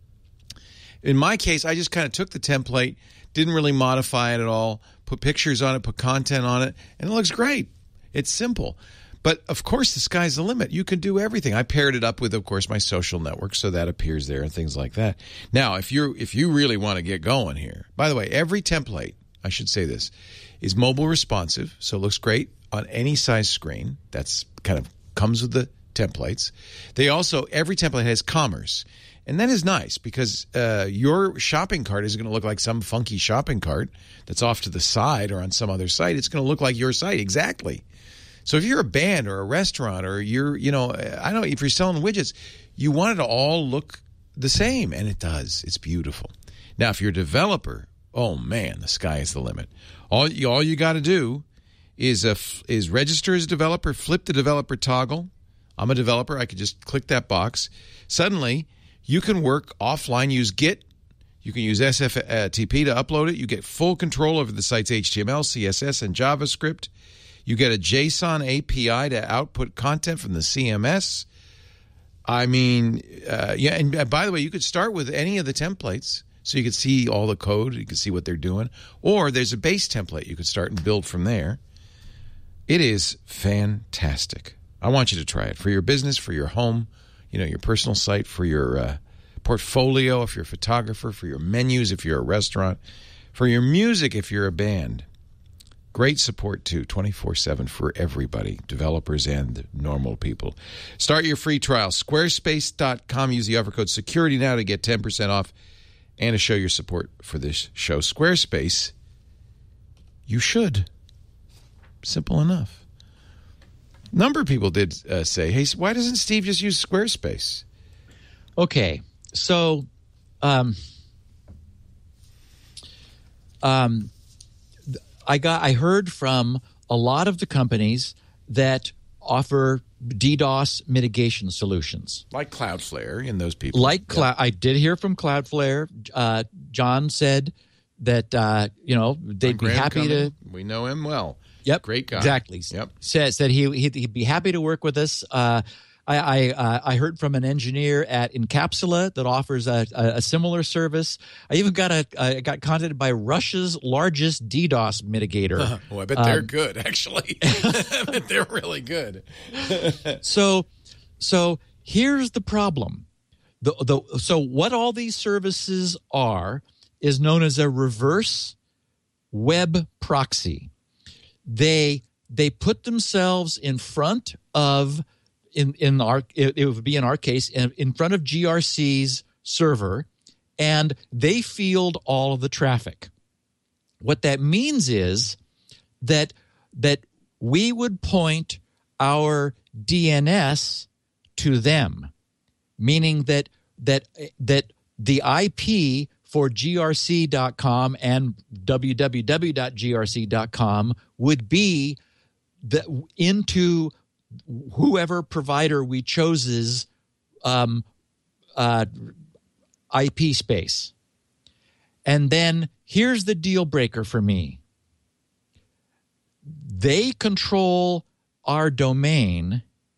In my case, I just kind of took the template, didn't really modify it at all, put pictures on it, put content on it, and it looks great. It's simple. But, of course, the sky's the limit. You can do everything. I paired it up with, of course, my social network, so that appears there and things like that. Now, if you're if you really want to get going here, by the way, every template, I should say this, is mobile responsive, so it looks great on any size screen. That's kind of comes with the templates. They also, every template has commerce. And that is nice because uh, your shopping cart isn't going to look like some funky shopping cart that's off to the side or on some other site. It's going to look like your site exactly. So if you're a band or a restaurant or you're, you know, I don't know, if you're selling widgets, you want it to all look the same, and it does. It's beautiful. Now, if you're a developer, oh man, the sky is the limit. All you, all you got to do is uh, is register as a developer, flip the developer toggle. I'm a developer. I could just click that box. Suddenly, you can work offline, use Git. You can use S F T P to upload it. You get full control over the site's H T M L, C S S, and JavaScript. You get a JSON A P I to output content from the C M S. I mean, uh, yeah, and by the way, you could start with any of the templates so you could see all the code. You can see what they're doing. Or there's a base template. You could start and build from there. It is fantastic. I want you to try it for your business, for your home, you know, your personal site, for your uh, portfolio if you're a photographer, for your menus if you're a restaurant, for your music if you're a band. Great support, too, twenty-four seven for everybody, developers and normal people. Start your free trial, squarespace dot com. Use the offer code security now to get ten percent off and to show your support for this show. Squarespace, you should. Simple enough. A number of people did uh, say, hey, why doesn't Steve just use Squarespace?
Okay, so um, um, I got I heard from a lot of the companies that offer DDoS mitigation solutions,
Like Cloudflare and those people.
like Cloud. I did hear from Cloudflare. Uh, John said that uh, you know they'd be
Graham
happy
Cumming,
to.
We know him well.
Yep,
Great guy.
Exactly.
Yep.
Said said he he'd, he'd be happy to work with us. Uh, I I, uh, I heard from an engineer at Encapsula that offers a, a, a similar service. I even got a I got contacted by Russia's largest DDoS mitigator.
Uh, oh, I bet they're
um,
good, actually. I bet they're really good.
so, so here's the problem. The, the, so what all these services are is known as a reverse web proxy. They they put themselves in front of in in our it, it would be in our case in, in front of G R C's server, and they field all of the traffic. What that means is that that we would point our D N S to them, meaning that that that the I P for G R C dot com and w w w dot G R C dot com would be the, into whoever provider we chose's um, uh, I P space. And then here's the deal breaker for me. They control our domain,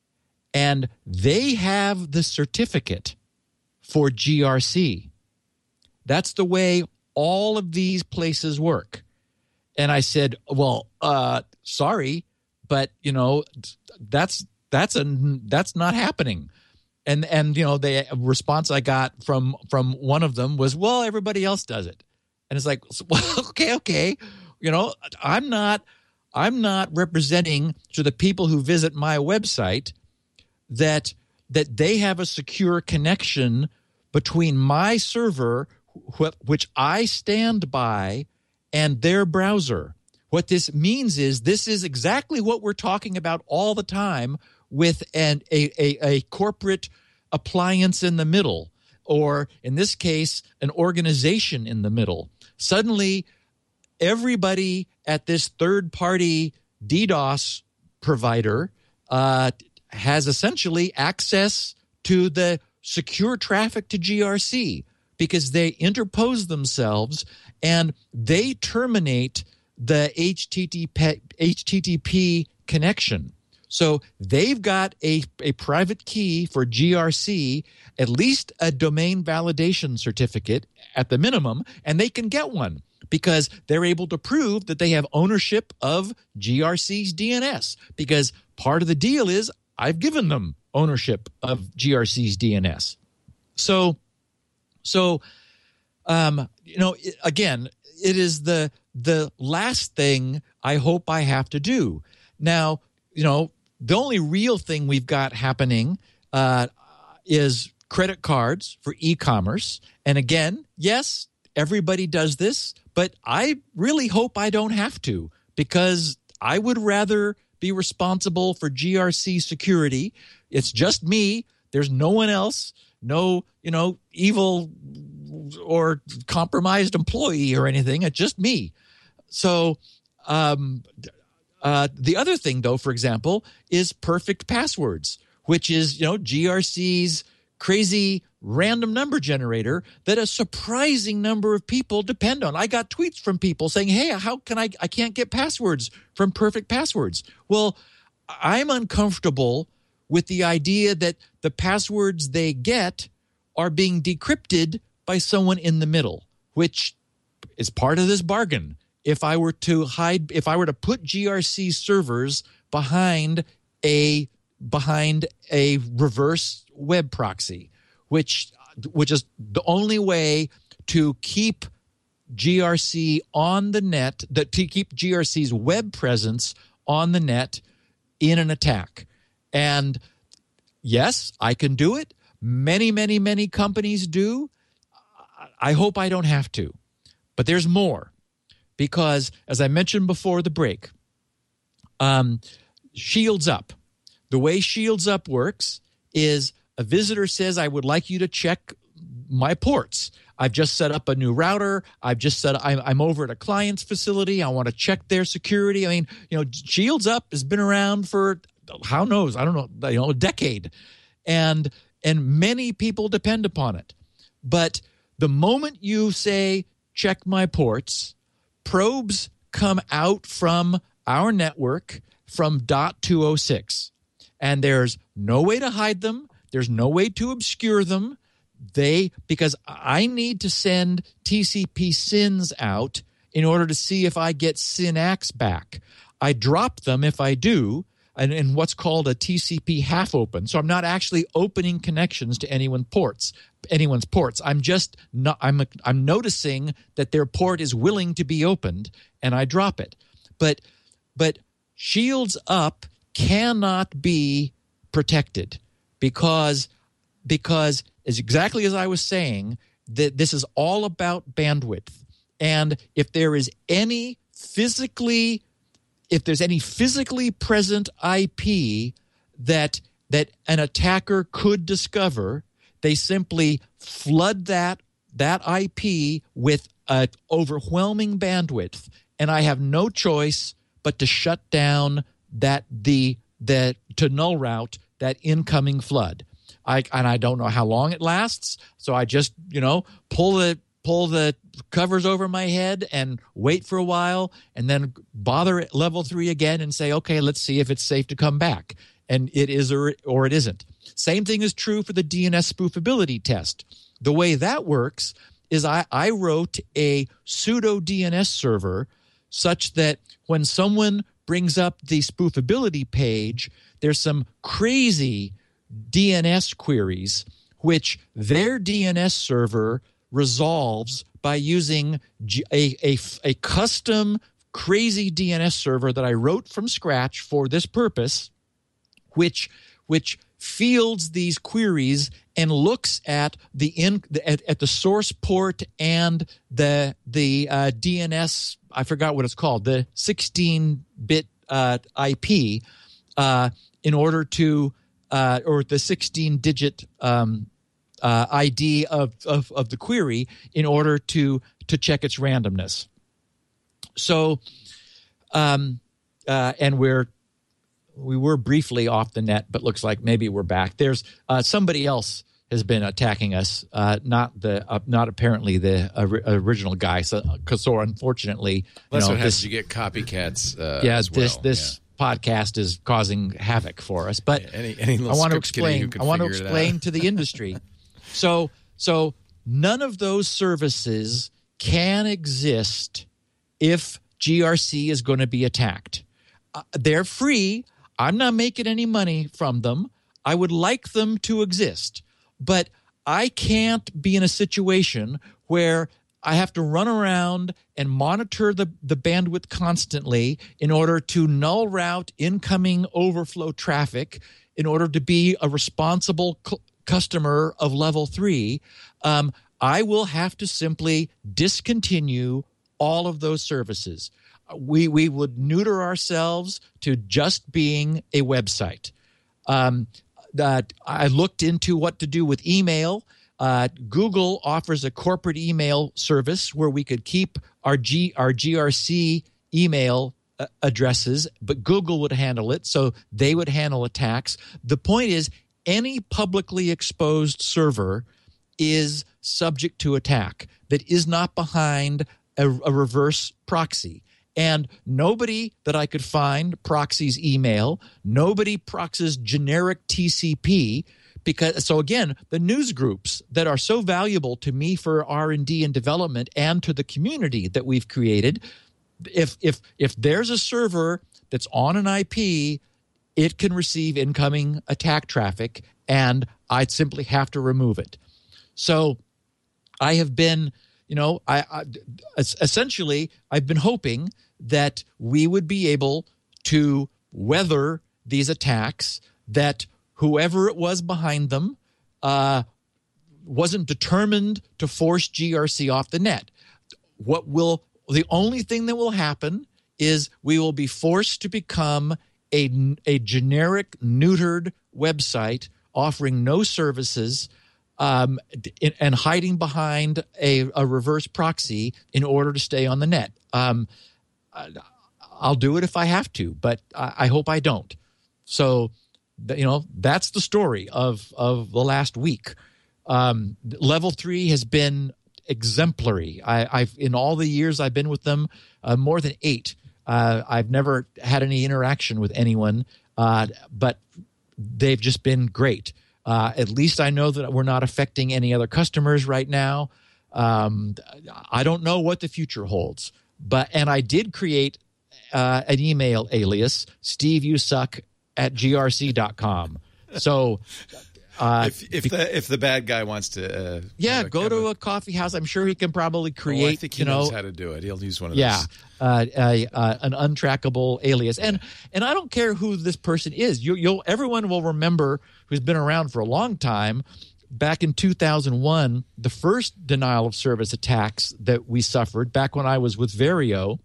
and they have the certificate for G R C. That's the way all of these places work. And I said, well, uh, sorry, but, you know, that's that's a that's not happening. And and you know, the response I got from from one of them was, well, everybody else does it. And it's like, well, okay, okay, you know, I'm not I'm not representing to the people who visit my website that that they have a secure connection between my server, wh- which I stand by, and their browser. What this means is this is exactly what we're talking about all the time with an, a, a, a corporate appliance in the middle, or in this case, an organization in the middle. Suddenly, everybody at this third-party DDoS provider uh, has essentially access to the secure traffic to G R C because they interpose themselves and they terminate the H T T P, H T T P connection. So they've got a, a private key for G R C, at least a domain validation certificate at the minimum, and they can get one because they're able to prove that they have ownership of G R C's D N S, because part of the deal is I've given them ownership of G R C's D N S. So, so um, you know, again, it is the the last thing I hope I have to do. Now, you know, the only real thing we've got happening uh, is credit cards for e-commerce. And again, yes, everybody does this, but I really hope I don't have to, because I would rather be responsible for G R C security. It's just me. There's no one else, no, you know, evil or compromised employee or anything. It's just me. So um, uh, the other thing, though, for example, is perfect passwords, which is, you know, G R C's crazy random number generator that a surprising number of people depend on. I got tweets from people saying, hey, how can I, I can't get passwords from perfect passwords. Well, I'm uncomfortable with the idea that the passwords they get are being decrypted by someone in the middle, which is part of this bargain. If I were to hide, if I were to put G R C servers behind a behind a reverse web proxy, which which is the only way to keep G R C on the net, that to keep G R C's web presence on the net in an attack. And yes, I can do it. Many, many, many companies do. I hope I don't have to. But there's more. Because, as I mentioned before the break, um, Shields Up. The way Shields Up works is a visitor says, I would like you to check my ports. I've just set up a new router. I've just set I'm, I'm over at a client's facility. I want to check their security. I mean, you know, Shields Up has been around for, how knows, I don't know, you know, a decade. And and many people depend upon it. But the moment you say, check my ports, probes come out from our network from dot two oh six. and there's no way to hide them. There's no way to obscure them. They because I need to send T C P S Y Ns out in order to see if I get S Y N A Cs back. I drop them if I do, and in what's called a T C P half open. So I'm not actually opening connections to anyone's ports. Anyone's ports. I'm just not. I'm I'm noticing that their port is willing to be opened, and I drop it. But but Shields Up cannot be protected because because as exactly as I was saying, that this is all about bandwidth. And if there is any physically, if there's any physically present I P that that an attacker could discover, they simply flood that that I P with an overwhelming bandwidth, and I have no choice but to shut down that the the to null route that incoming flood. I and I don't know how long it lasts, so I just you know pull the pull the covers over my head and wait for a while, and then bother at level three again and say, okay, let's see if it's safe to come back, and it is or or it isn't. Same thing is true for the D N S spoofability test. The way that works is I, I wrote a pseudo D N S server such that when someone brings up the spoofability page, there's some crazy D N S queries which their D N S server resolves by using a, a, a custom crazy D N S server that I wrote from scratch for this purpose, which which fields these queries and looks at the in at, at the source port and the the uh, D N S. I forgot what it's called, the sixteen bit uh, I P, uh, in order to uh, or the sixteen digit um, uh, I D of, of of the query in order to to check its randomness. So, um, uh, and we're we were briefly off the net, but looks like maybe we're back. There's uh, somebody else has been attacking us, uh, not the uh, not apparently the uh, original guy. So, so unfortunately, you
that's
know,
what happens.
this,
You get copycats. Uh,
yeah,
as well.
this this
yeah.
podcast is causing havoc for us. But
any, any
I want to
script kiddie who
explain.
can
I want to
figure it
explain
out.
to the industry. So so none of those services can exist if G R C is going to be attacked. Uh, they're free. I'm not making any money from them. I would like them to exist, but I can't be in a situation where I have to run around and monitor the, the bandwidth constantly in order to null route incoming overflow traffic in order to be a responsible cu- customer of level three. Um, I will have to simply discontinue all of those services. We we would neuter ourselves to just being a website. Um, that I looked into what to do with email. Uh, Google offers a corporate email service where we could keep our G our G R C email uh, addresses, but Google would handle it, so they would handle attacks. The point is, any publicly exposed server is subject to attack that is not behind a, a reverse proxy. And nobody that I could find proxies email. Nobody proxies generic T C P. Because so again, the news groups that are so valuable to me for R and D and development and to the community that we've created, if if if there's a server that's on an I P, it can receive incoming attack traffic, and I'd simply have to remove it. So I have been, you know, I, I essentially I've been hoping that we would be able to weather these attacks, that whoever it was behind them uh, wasn't determined to force G R C off the net. What will the only thing that will happen is we will be forced to become a, a generic neutered website offering no services um, and hiding behind a, a reverse proxy in order to stay on the net. Um, I'll do it if I have to, but I, I hope I don't. So, you know, that's the story of, of the last week. Um, level three has been exemplary. I, I've in all the years I've been with them, uh, more than eight. Uh, I've never had any interaction with anyone, uh, but they've just been great. Uh, at least I know that we're not affecting any other customers right now. Um, I don't know what the future holds, but and I did create uh, an email alias, Steve You Suck at G R C dot com. So uh,
if if the if the bad guy wants to, uh,
yeah,
uh,
go to a coffee house. I'm sure he can probably create.
Oh, I think he
you know,
knows how to do it. He'll use one of
yeah,
those.
uh, a, uh, an untrackable alias, and and I don't care who this person is. You, you'll everyone will remember who's been around for a long time. Back in two thousand one, the first denial of service attacks that we suffered, back when I was with Vario,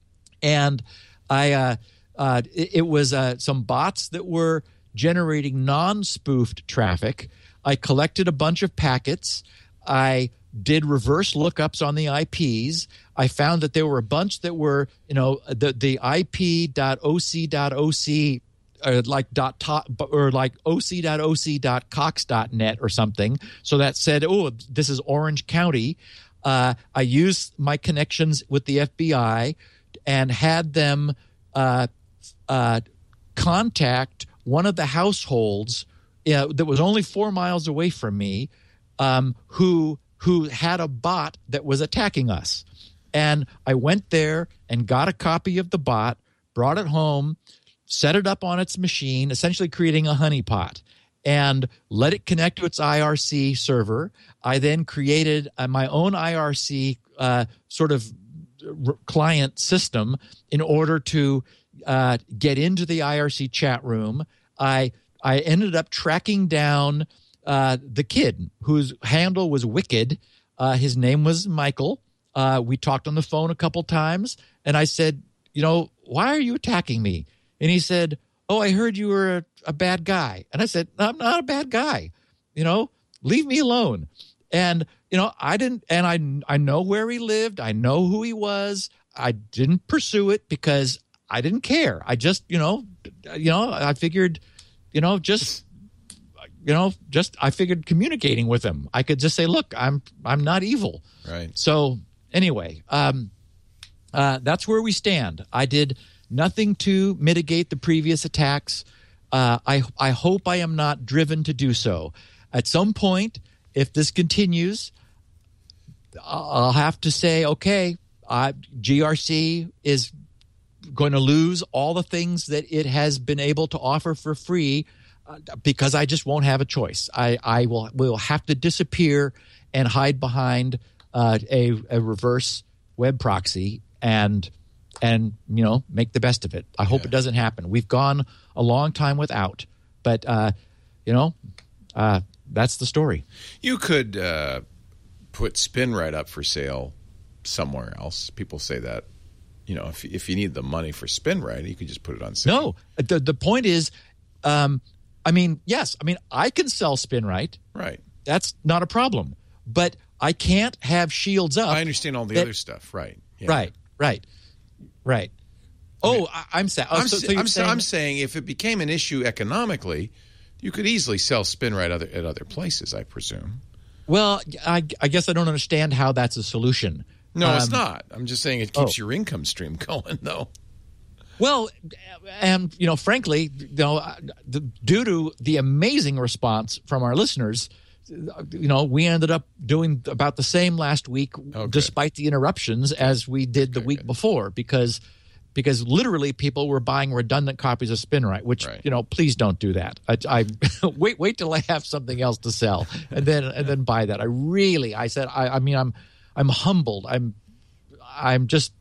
and I uh, uh, it, it was uh, some bots that were generating non-spoofed traffic. I collected a bunch of packets. I did reverse lookups on the I Ps. I found that there were a bunch that were, you know, the the I P dot O C dot O C or like dot top, or like O C dot O C dot cox dot net or something. So that said, oh, this is Orange County. Uh, I used my connections with the F B I and had them uh, uh, contact one of the households uh, that was only four miles away from me, um, who who had a bot that was attacking us. And I went there and got a copy of the bot, brought it home, set it up on its machine, essentially creating a honeypot, and let it connect to its I R C server. I then created uh, my own I R C uh, sort of r- client system in order to uh, get into the I R C chat room. I I ended up tracking down uh, the kid whose handle was Wicked. Uh, his name was Michael. Uh, we talked on the phone a couple times, and I said, you know, why are you attacking me? And he said, oh, I heard you were a, a bad guy. And I said, I'm not a bad guy. You know, leave me alone. And, you know, I didn't, and I, I know where he lived. I know who he was. I didn't pursue it because I didn't care. I just, you know, you know, I figured, you know, just, you know, just, I figured communicating with him, I could just say, look, I'm, I'm not evil.
Right.
So anyway, um, uh, that's where we stand. I did nothing to mitigate the previous attacks. Uh, I I hope I am not driven to do so. At some point, if this continues, I'll have to say, okay, uh, G R C is going to lose all the things that it has been able to offer for free uh, because I just won't have a choice. I, I will will have to disappear and hide behind uh, a, a reverse web proxy and and you know make the best of it. I hope
yeah.
it doesn't happen. We've gone a long time without, but uh, you know uh, that's the story.
You could uh, put SpinRite up for sale somewhere else. People say that. You know, if if you need the money for SpinRite, you could just put it on sale.
No, the the point is, um, I mean, yes, I mean I can sell SpinRite.
Right.
That's not a problem, but I can't have shields up.
I understand all the
that,
other stuff. Right. Yeah.
Right. Right. Right. Oh, I, I'm saying. Oh,
I'm,
so, so
I'm,
saying,
I'm saying if it became an issue economically, you could easily sell SpinRite other, at other places, I presume.
Well, I, I guess I don't understand how that's a solution.
No,
um,
it's not. I'm just saying it keeps
oh.
your income stream going, though.
Well, and, you know, frankly, you know, the, due to the amazing response from our listeners, you know, we ended up doing about the same last week,
oh,
despite the interruptions, as we did
okay,
the week
good.
before, because because literally people were buying redundant copies of SpinRite, which,
right.
you know, please don't do that. I, I wait wait till I have something else to sell and then and then buy that. I really, I said, I, I mean, I'm I'm humbled. I'm I'm just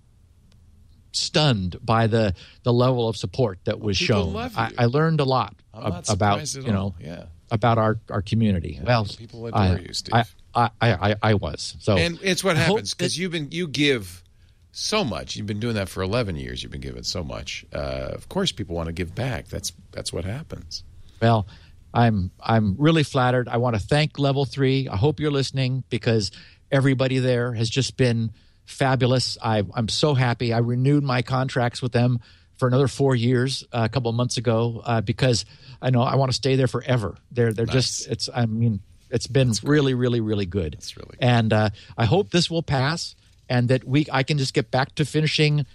stunned by the the level of support that was
well, people
shown.
love
I,
you.
I learned a lot
I'm not
about
surprised at
you know
all. Yeah.
about our, our community.
Yeah,
well,
people adore
I,
you, Steve.
I, I, I, I was so,
and it's what
I
happens because
that,
you've been you give so much. You've been doing that for eleven years. You've been giving so much. Uh, of course, people want to give back. That's that's what happens.
Well, I'm I'm really flattered. I want to thank Level Three. I hope you're listening because everybody there has just been fabulous. I, I'm so happy. I renewed my contracts with them for another four years uh, a couple of months ago uh, because I know I want to stay there forever. They're they're
Nice.
just it's I mean it's been really really really good.
That's really good.
And uh, I hope this will pass and that we I can just get back to finishing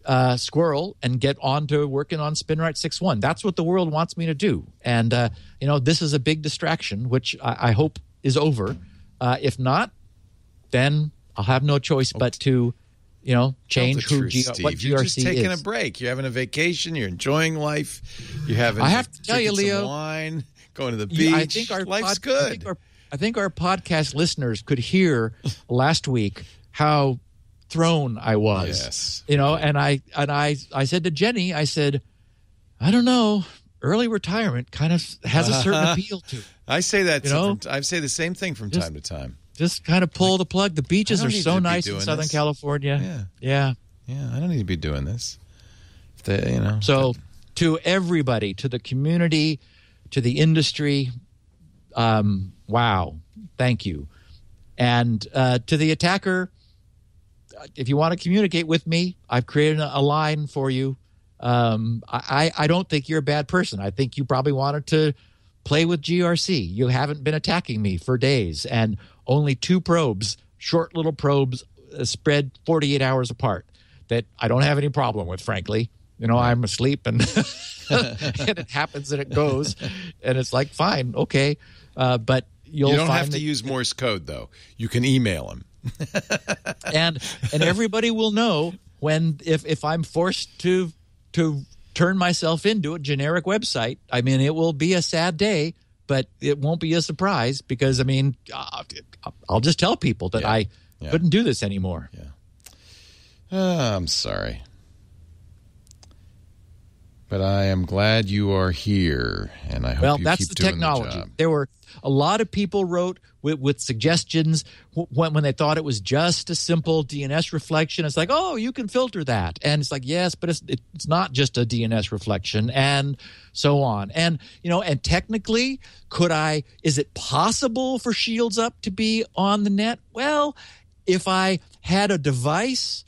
uh, Squirrel and get on to working on SpinRite six one. That's what the world wants me to do. And, uh, you know, this is a big distraction, which I, I hope is over. Uh, if not, then I'll have no choice but to, you know, change who
truth,
G-
Steve.
what G
You're
R
just
C
taking
is.
a break. You're having a vacation. You're enjoying life. You're having
I have to tell you,
drinking some
Leo,
wine, going to the beach.
Yeah, I think our
Life's
pod,
good.
I think our, I think our podcast listeners could hear last week how thrown I was.
Yes.
You know, and I and I I said to Jenny, I said, I don't know, early retirement kind of has a certain appeal to it.
I say that.
You know?
from, I say the same thing from
Just-
time to time.
Just kind of pull the plug. The beaches
I
are
don't need
so
to be
nice in
doing
Southern
this.
California.
Yeah.
Yeah.
Yeah, I don't need to be doing this. If they, you know.
So to everybody, to the community, to the industry, um, wow, thank you. And uh, to the attacker, if you want to communicate with me, I've created a, a line for you. Um, I, I don't think you're a bad person. I think you probably wanted to play with G R C. You haven't been attacking me for days, and only two probes, short little probes, uh, spread forty-eight hours apart that I don't have any problem with, frankly. You know, I'm asleep and, and it happens and it goes, and it's like, fine, okay. Uh, but you'll
you don't
find
have to
that,
use Morse code, though. You can email him.
and and everybody will know when if if I'm forced to to turn myself into a generic website. I mean, it will be a sad day, but it won't be a surprise because I mean, uh, I'll just tell people that
Yeah.
I
Yeah.
couldn't do this anymore.
Yeah. Uh, I'm sorry. But I am glad you are here, and I hope
Well,
you
that's
keep
the
doing
technology.
the job.
There were a lot of people wrote with, with suggestions when, when they thought it was just a simple D N S reflection. It's like, oh, you can filter that. And it's like, yes, but it's, it's not just a D N S reflection, and so on. And, you know, and technically, could I, is it possible for Shields Up to be on the net? Well, if I had a device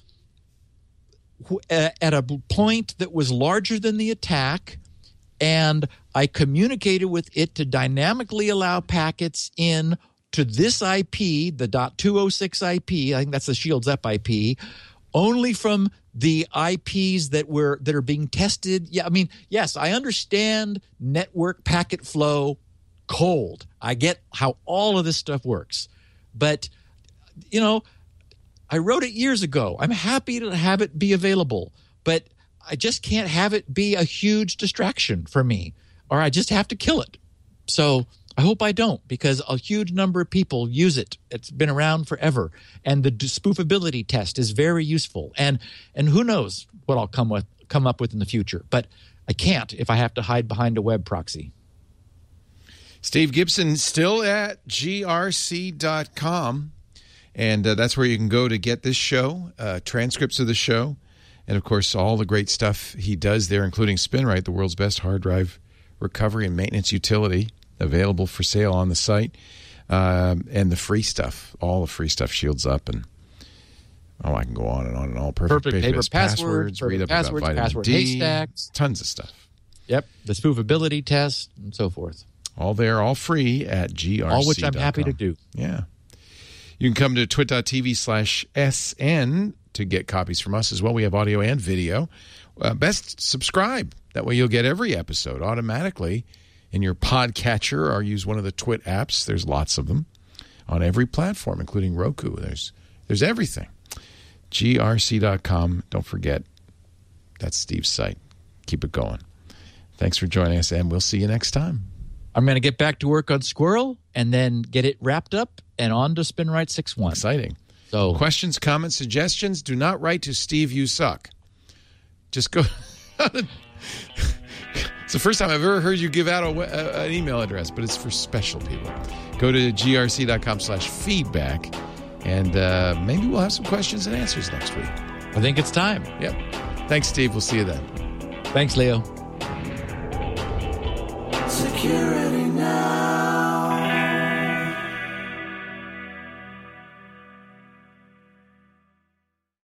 at a point that was larger than the attack, and I communicated with it to dynamically allow packets in to this I P, the .two oh six I P, I think that's the Shields Up I P, only from the I Ps that were that are being tested. Yeah, I mean, yes, I understand network packet flow cold. I get how all of this stuff works. But, you know, I wrote it years ago. I'm happy to have it be available, but I just can't have it be a huge distraction for me, or I just have to kill it. So I hope I don't, because a huge number of people use it. It's been around forever, and the spoofability test is very useful. And and who knows what I'll come with come up with in the future, but I can't if I have to hide behind a web proxy.
Steve Gibson still at G R C dot com. And uh, that's where you can go to get this show, uh, transcripts of the show, and, of course, all the great stuff he does there, including SpinRite, the world's best hard drive recovery and maintenance utility, available for sale on the site, um, and the free stuff, all the free stuff, Shields Up, and, oh, I can go on and on and on. Perfect,
Perfect paper
database
passwords,
read
perfect
up
passwords,
about vitamin
password
D,
haystacks.
tons of stuff.
Yep, the spoofability test and so forth.
All there, all free at G R C dot com.
All which I'm happy to do.
Yeah. You can come to twit.tv slash SN to get copies from us as well. We have audio and video. Uh, best subscribe. That way you'll get every episode automatically in your podcatcher, or use one of the Twit apps. There's lots of them on every platform, including Roku. There's there's everything. G R C dot com. Don't forget, that's Steve's site. Keep it going. Thanks for joining us, and we'll see you next time.
I'm going to get back to work on Squirrel and then get it wrapped up and on to SpinRite six one.
Exciting.
So
questions, comments, suggestions, do not write to Steve, you suck. Just go. It's the first time I've ever heard you give out a, a, an email address, but it's for special people. Go to G R C dot com slash feedback, and uh, maybe we'll have some questions and answers next week.
I think it's time.
Yep. Thanks, Steve. We'll see you then.
Thanks, Leo.
Security.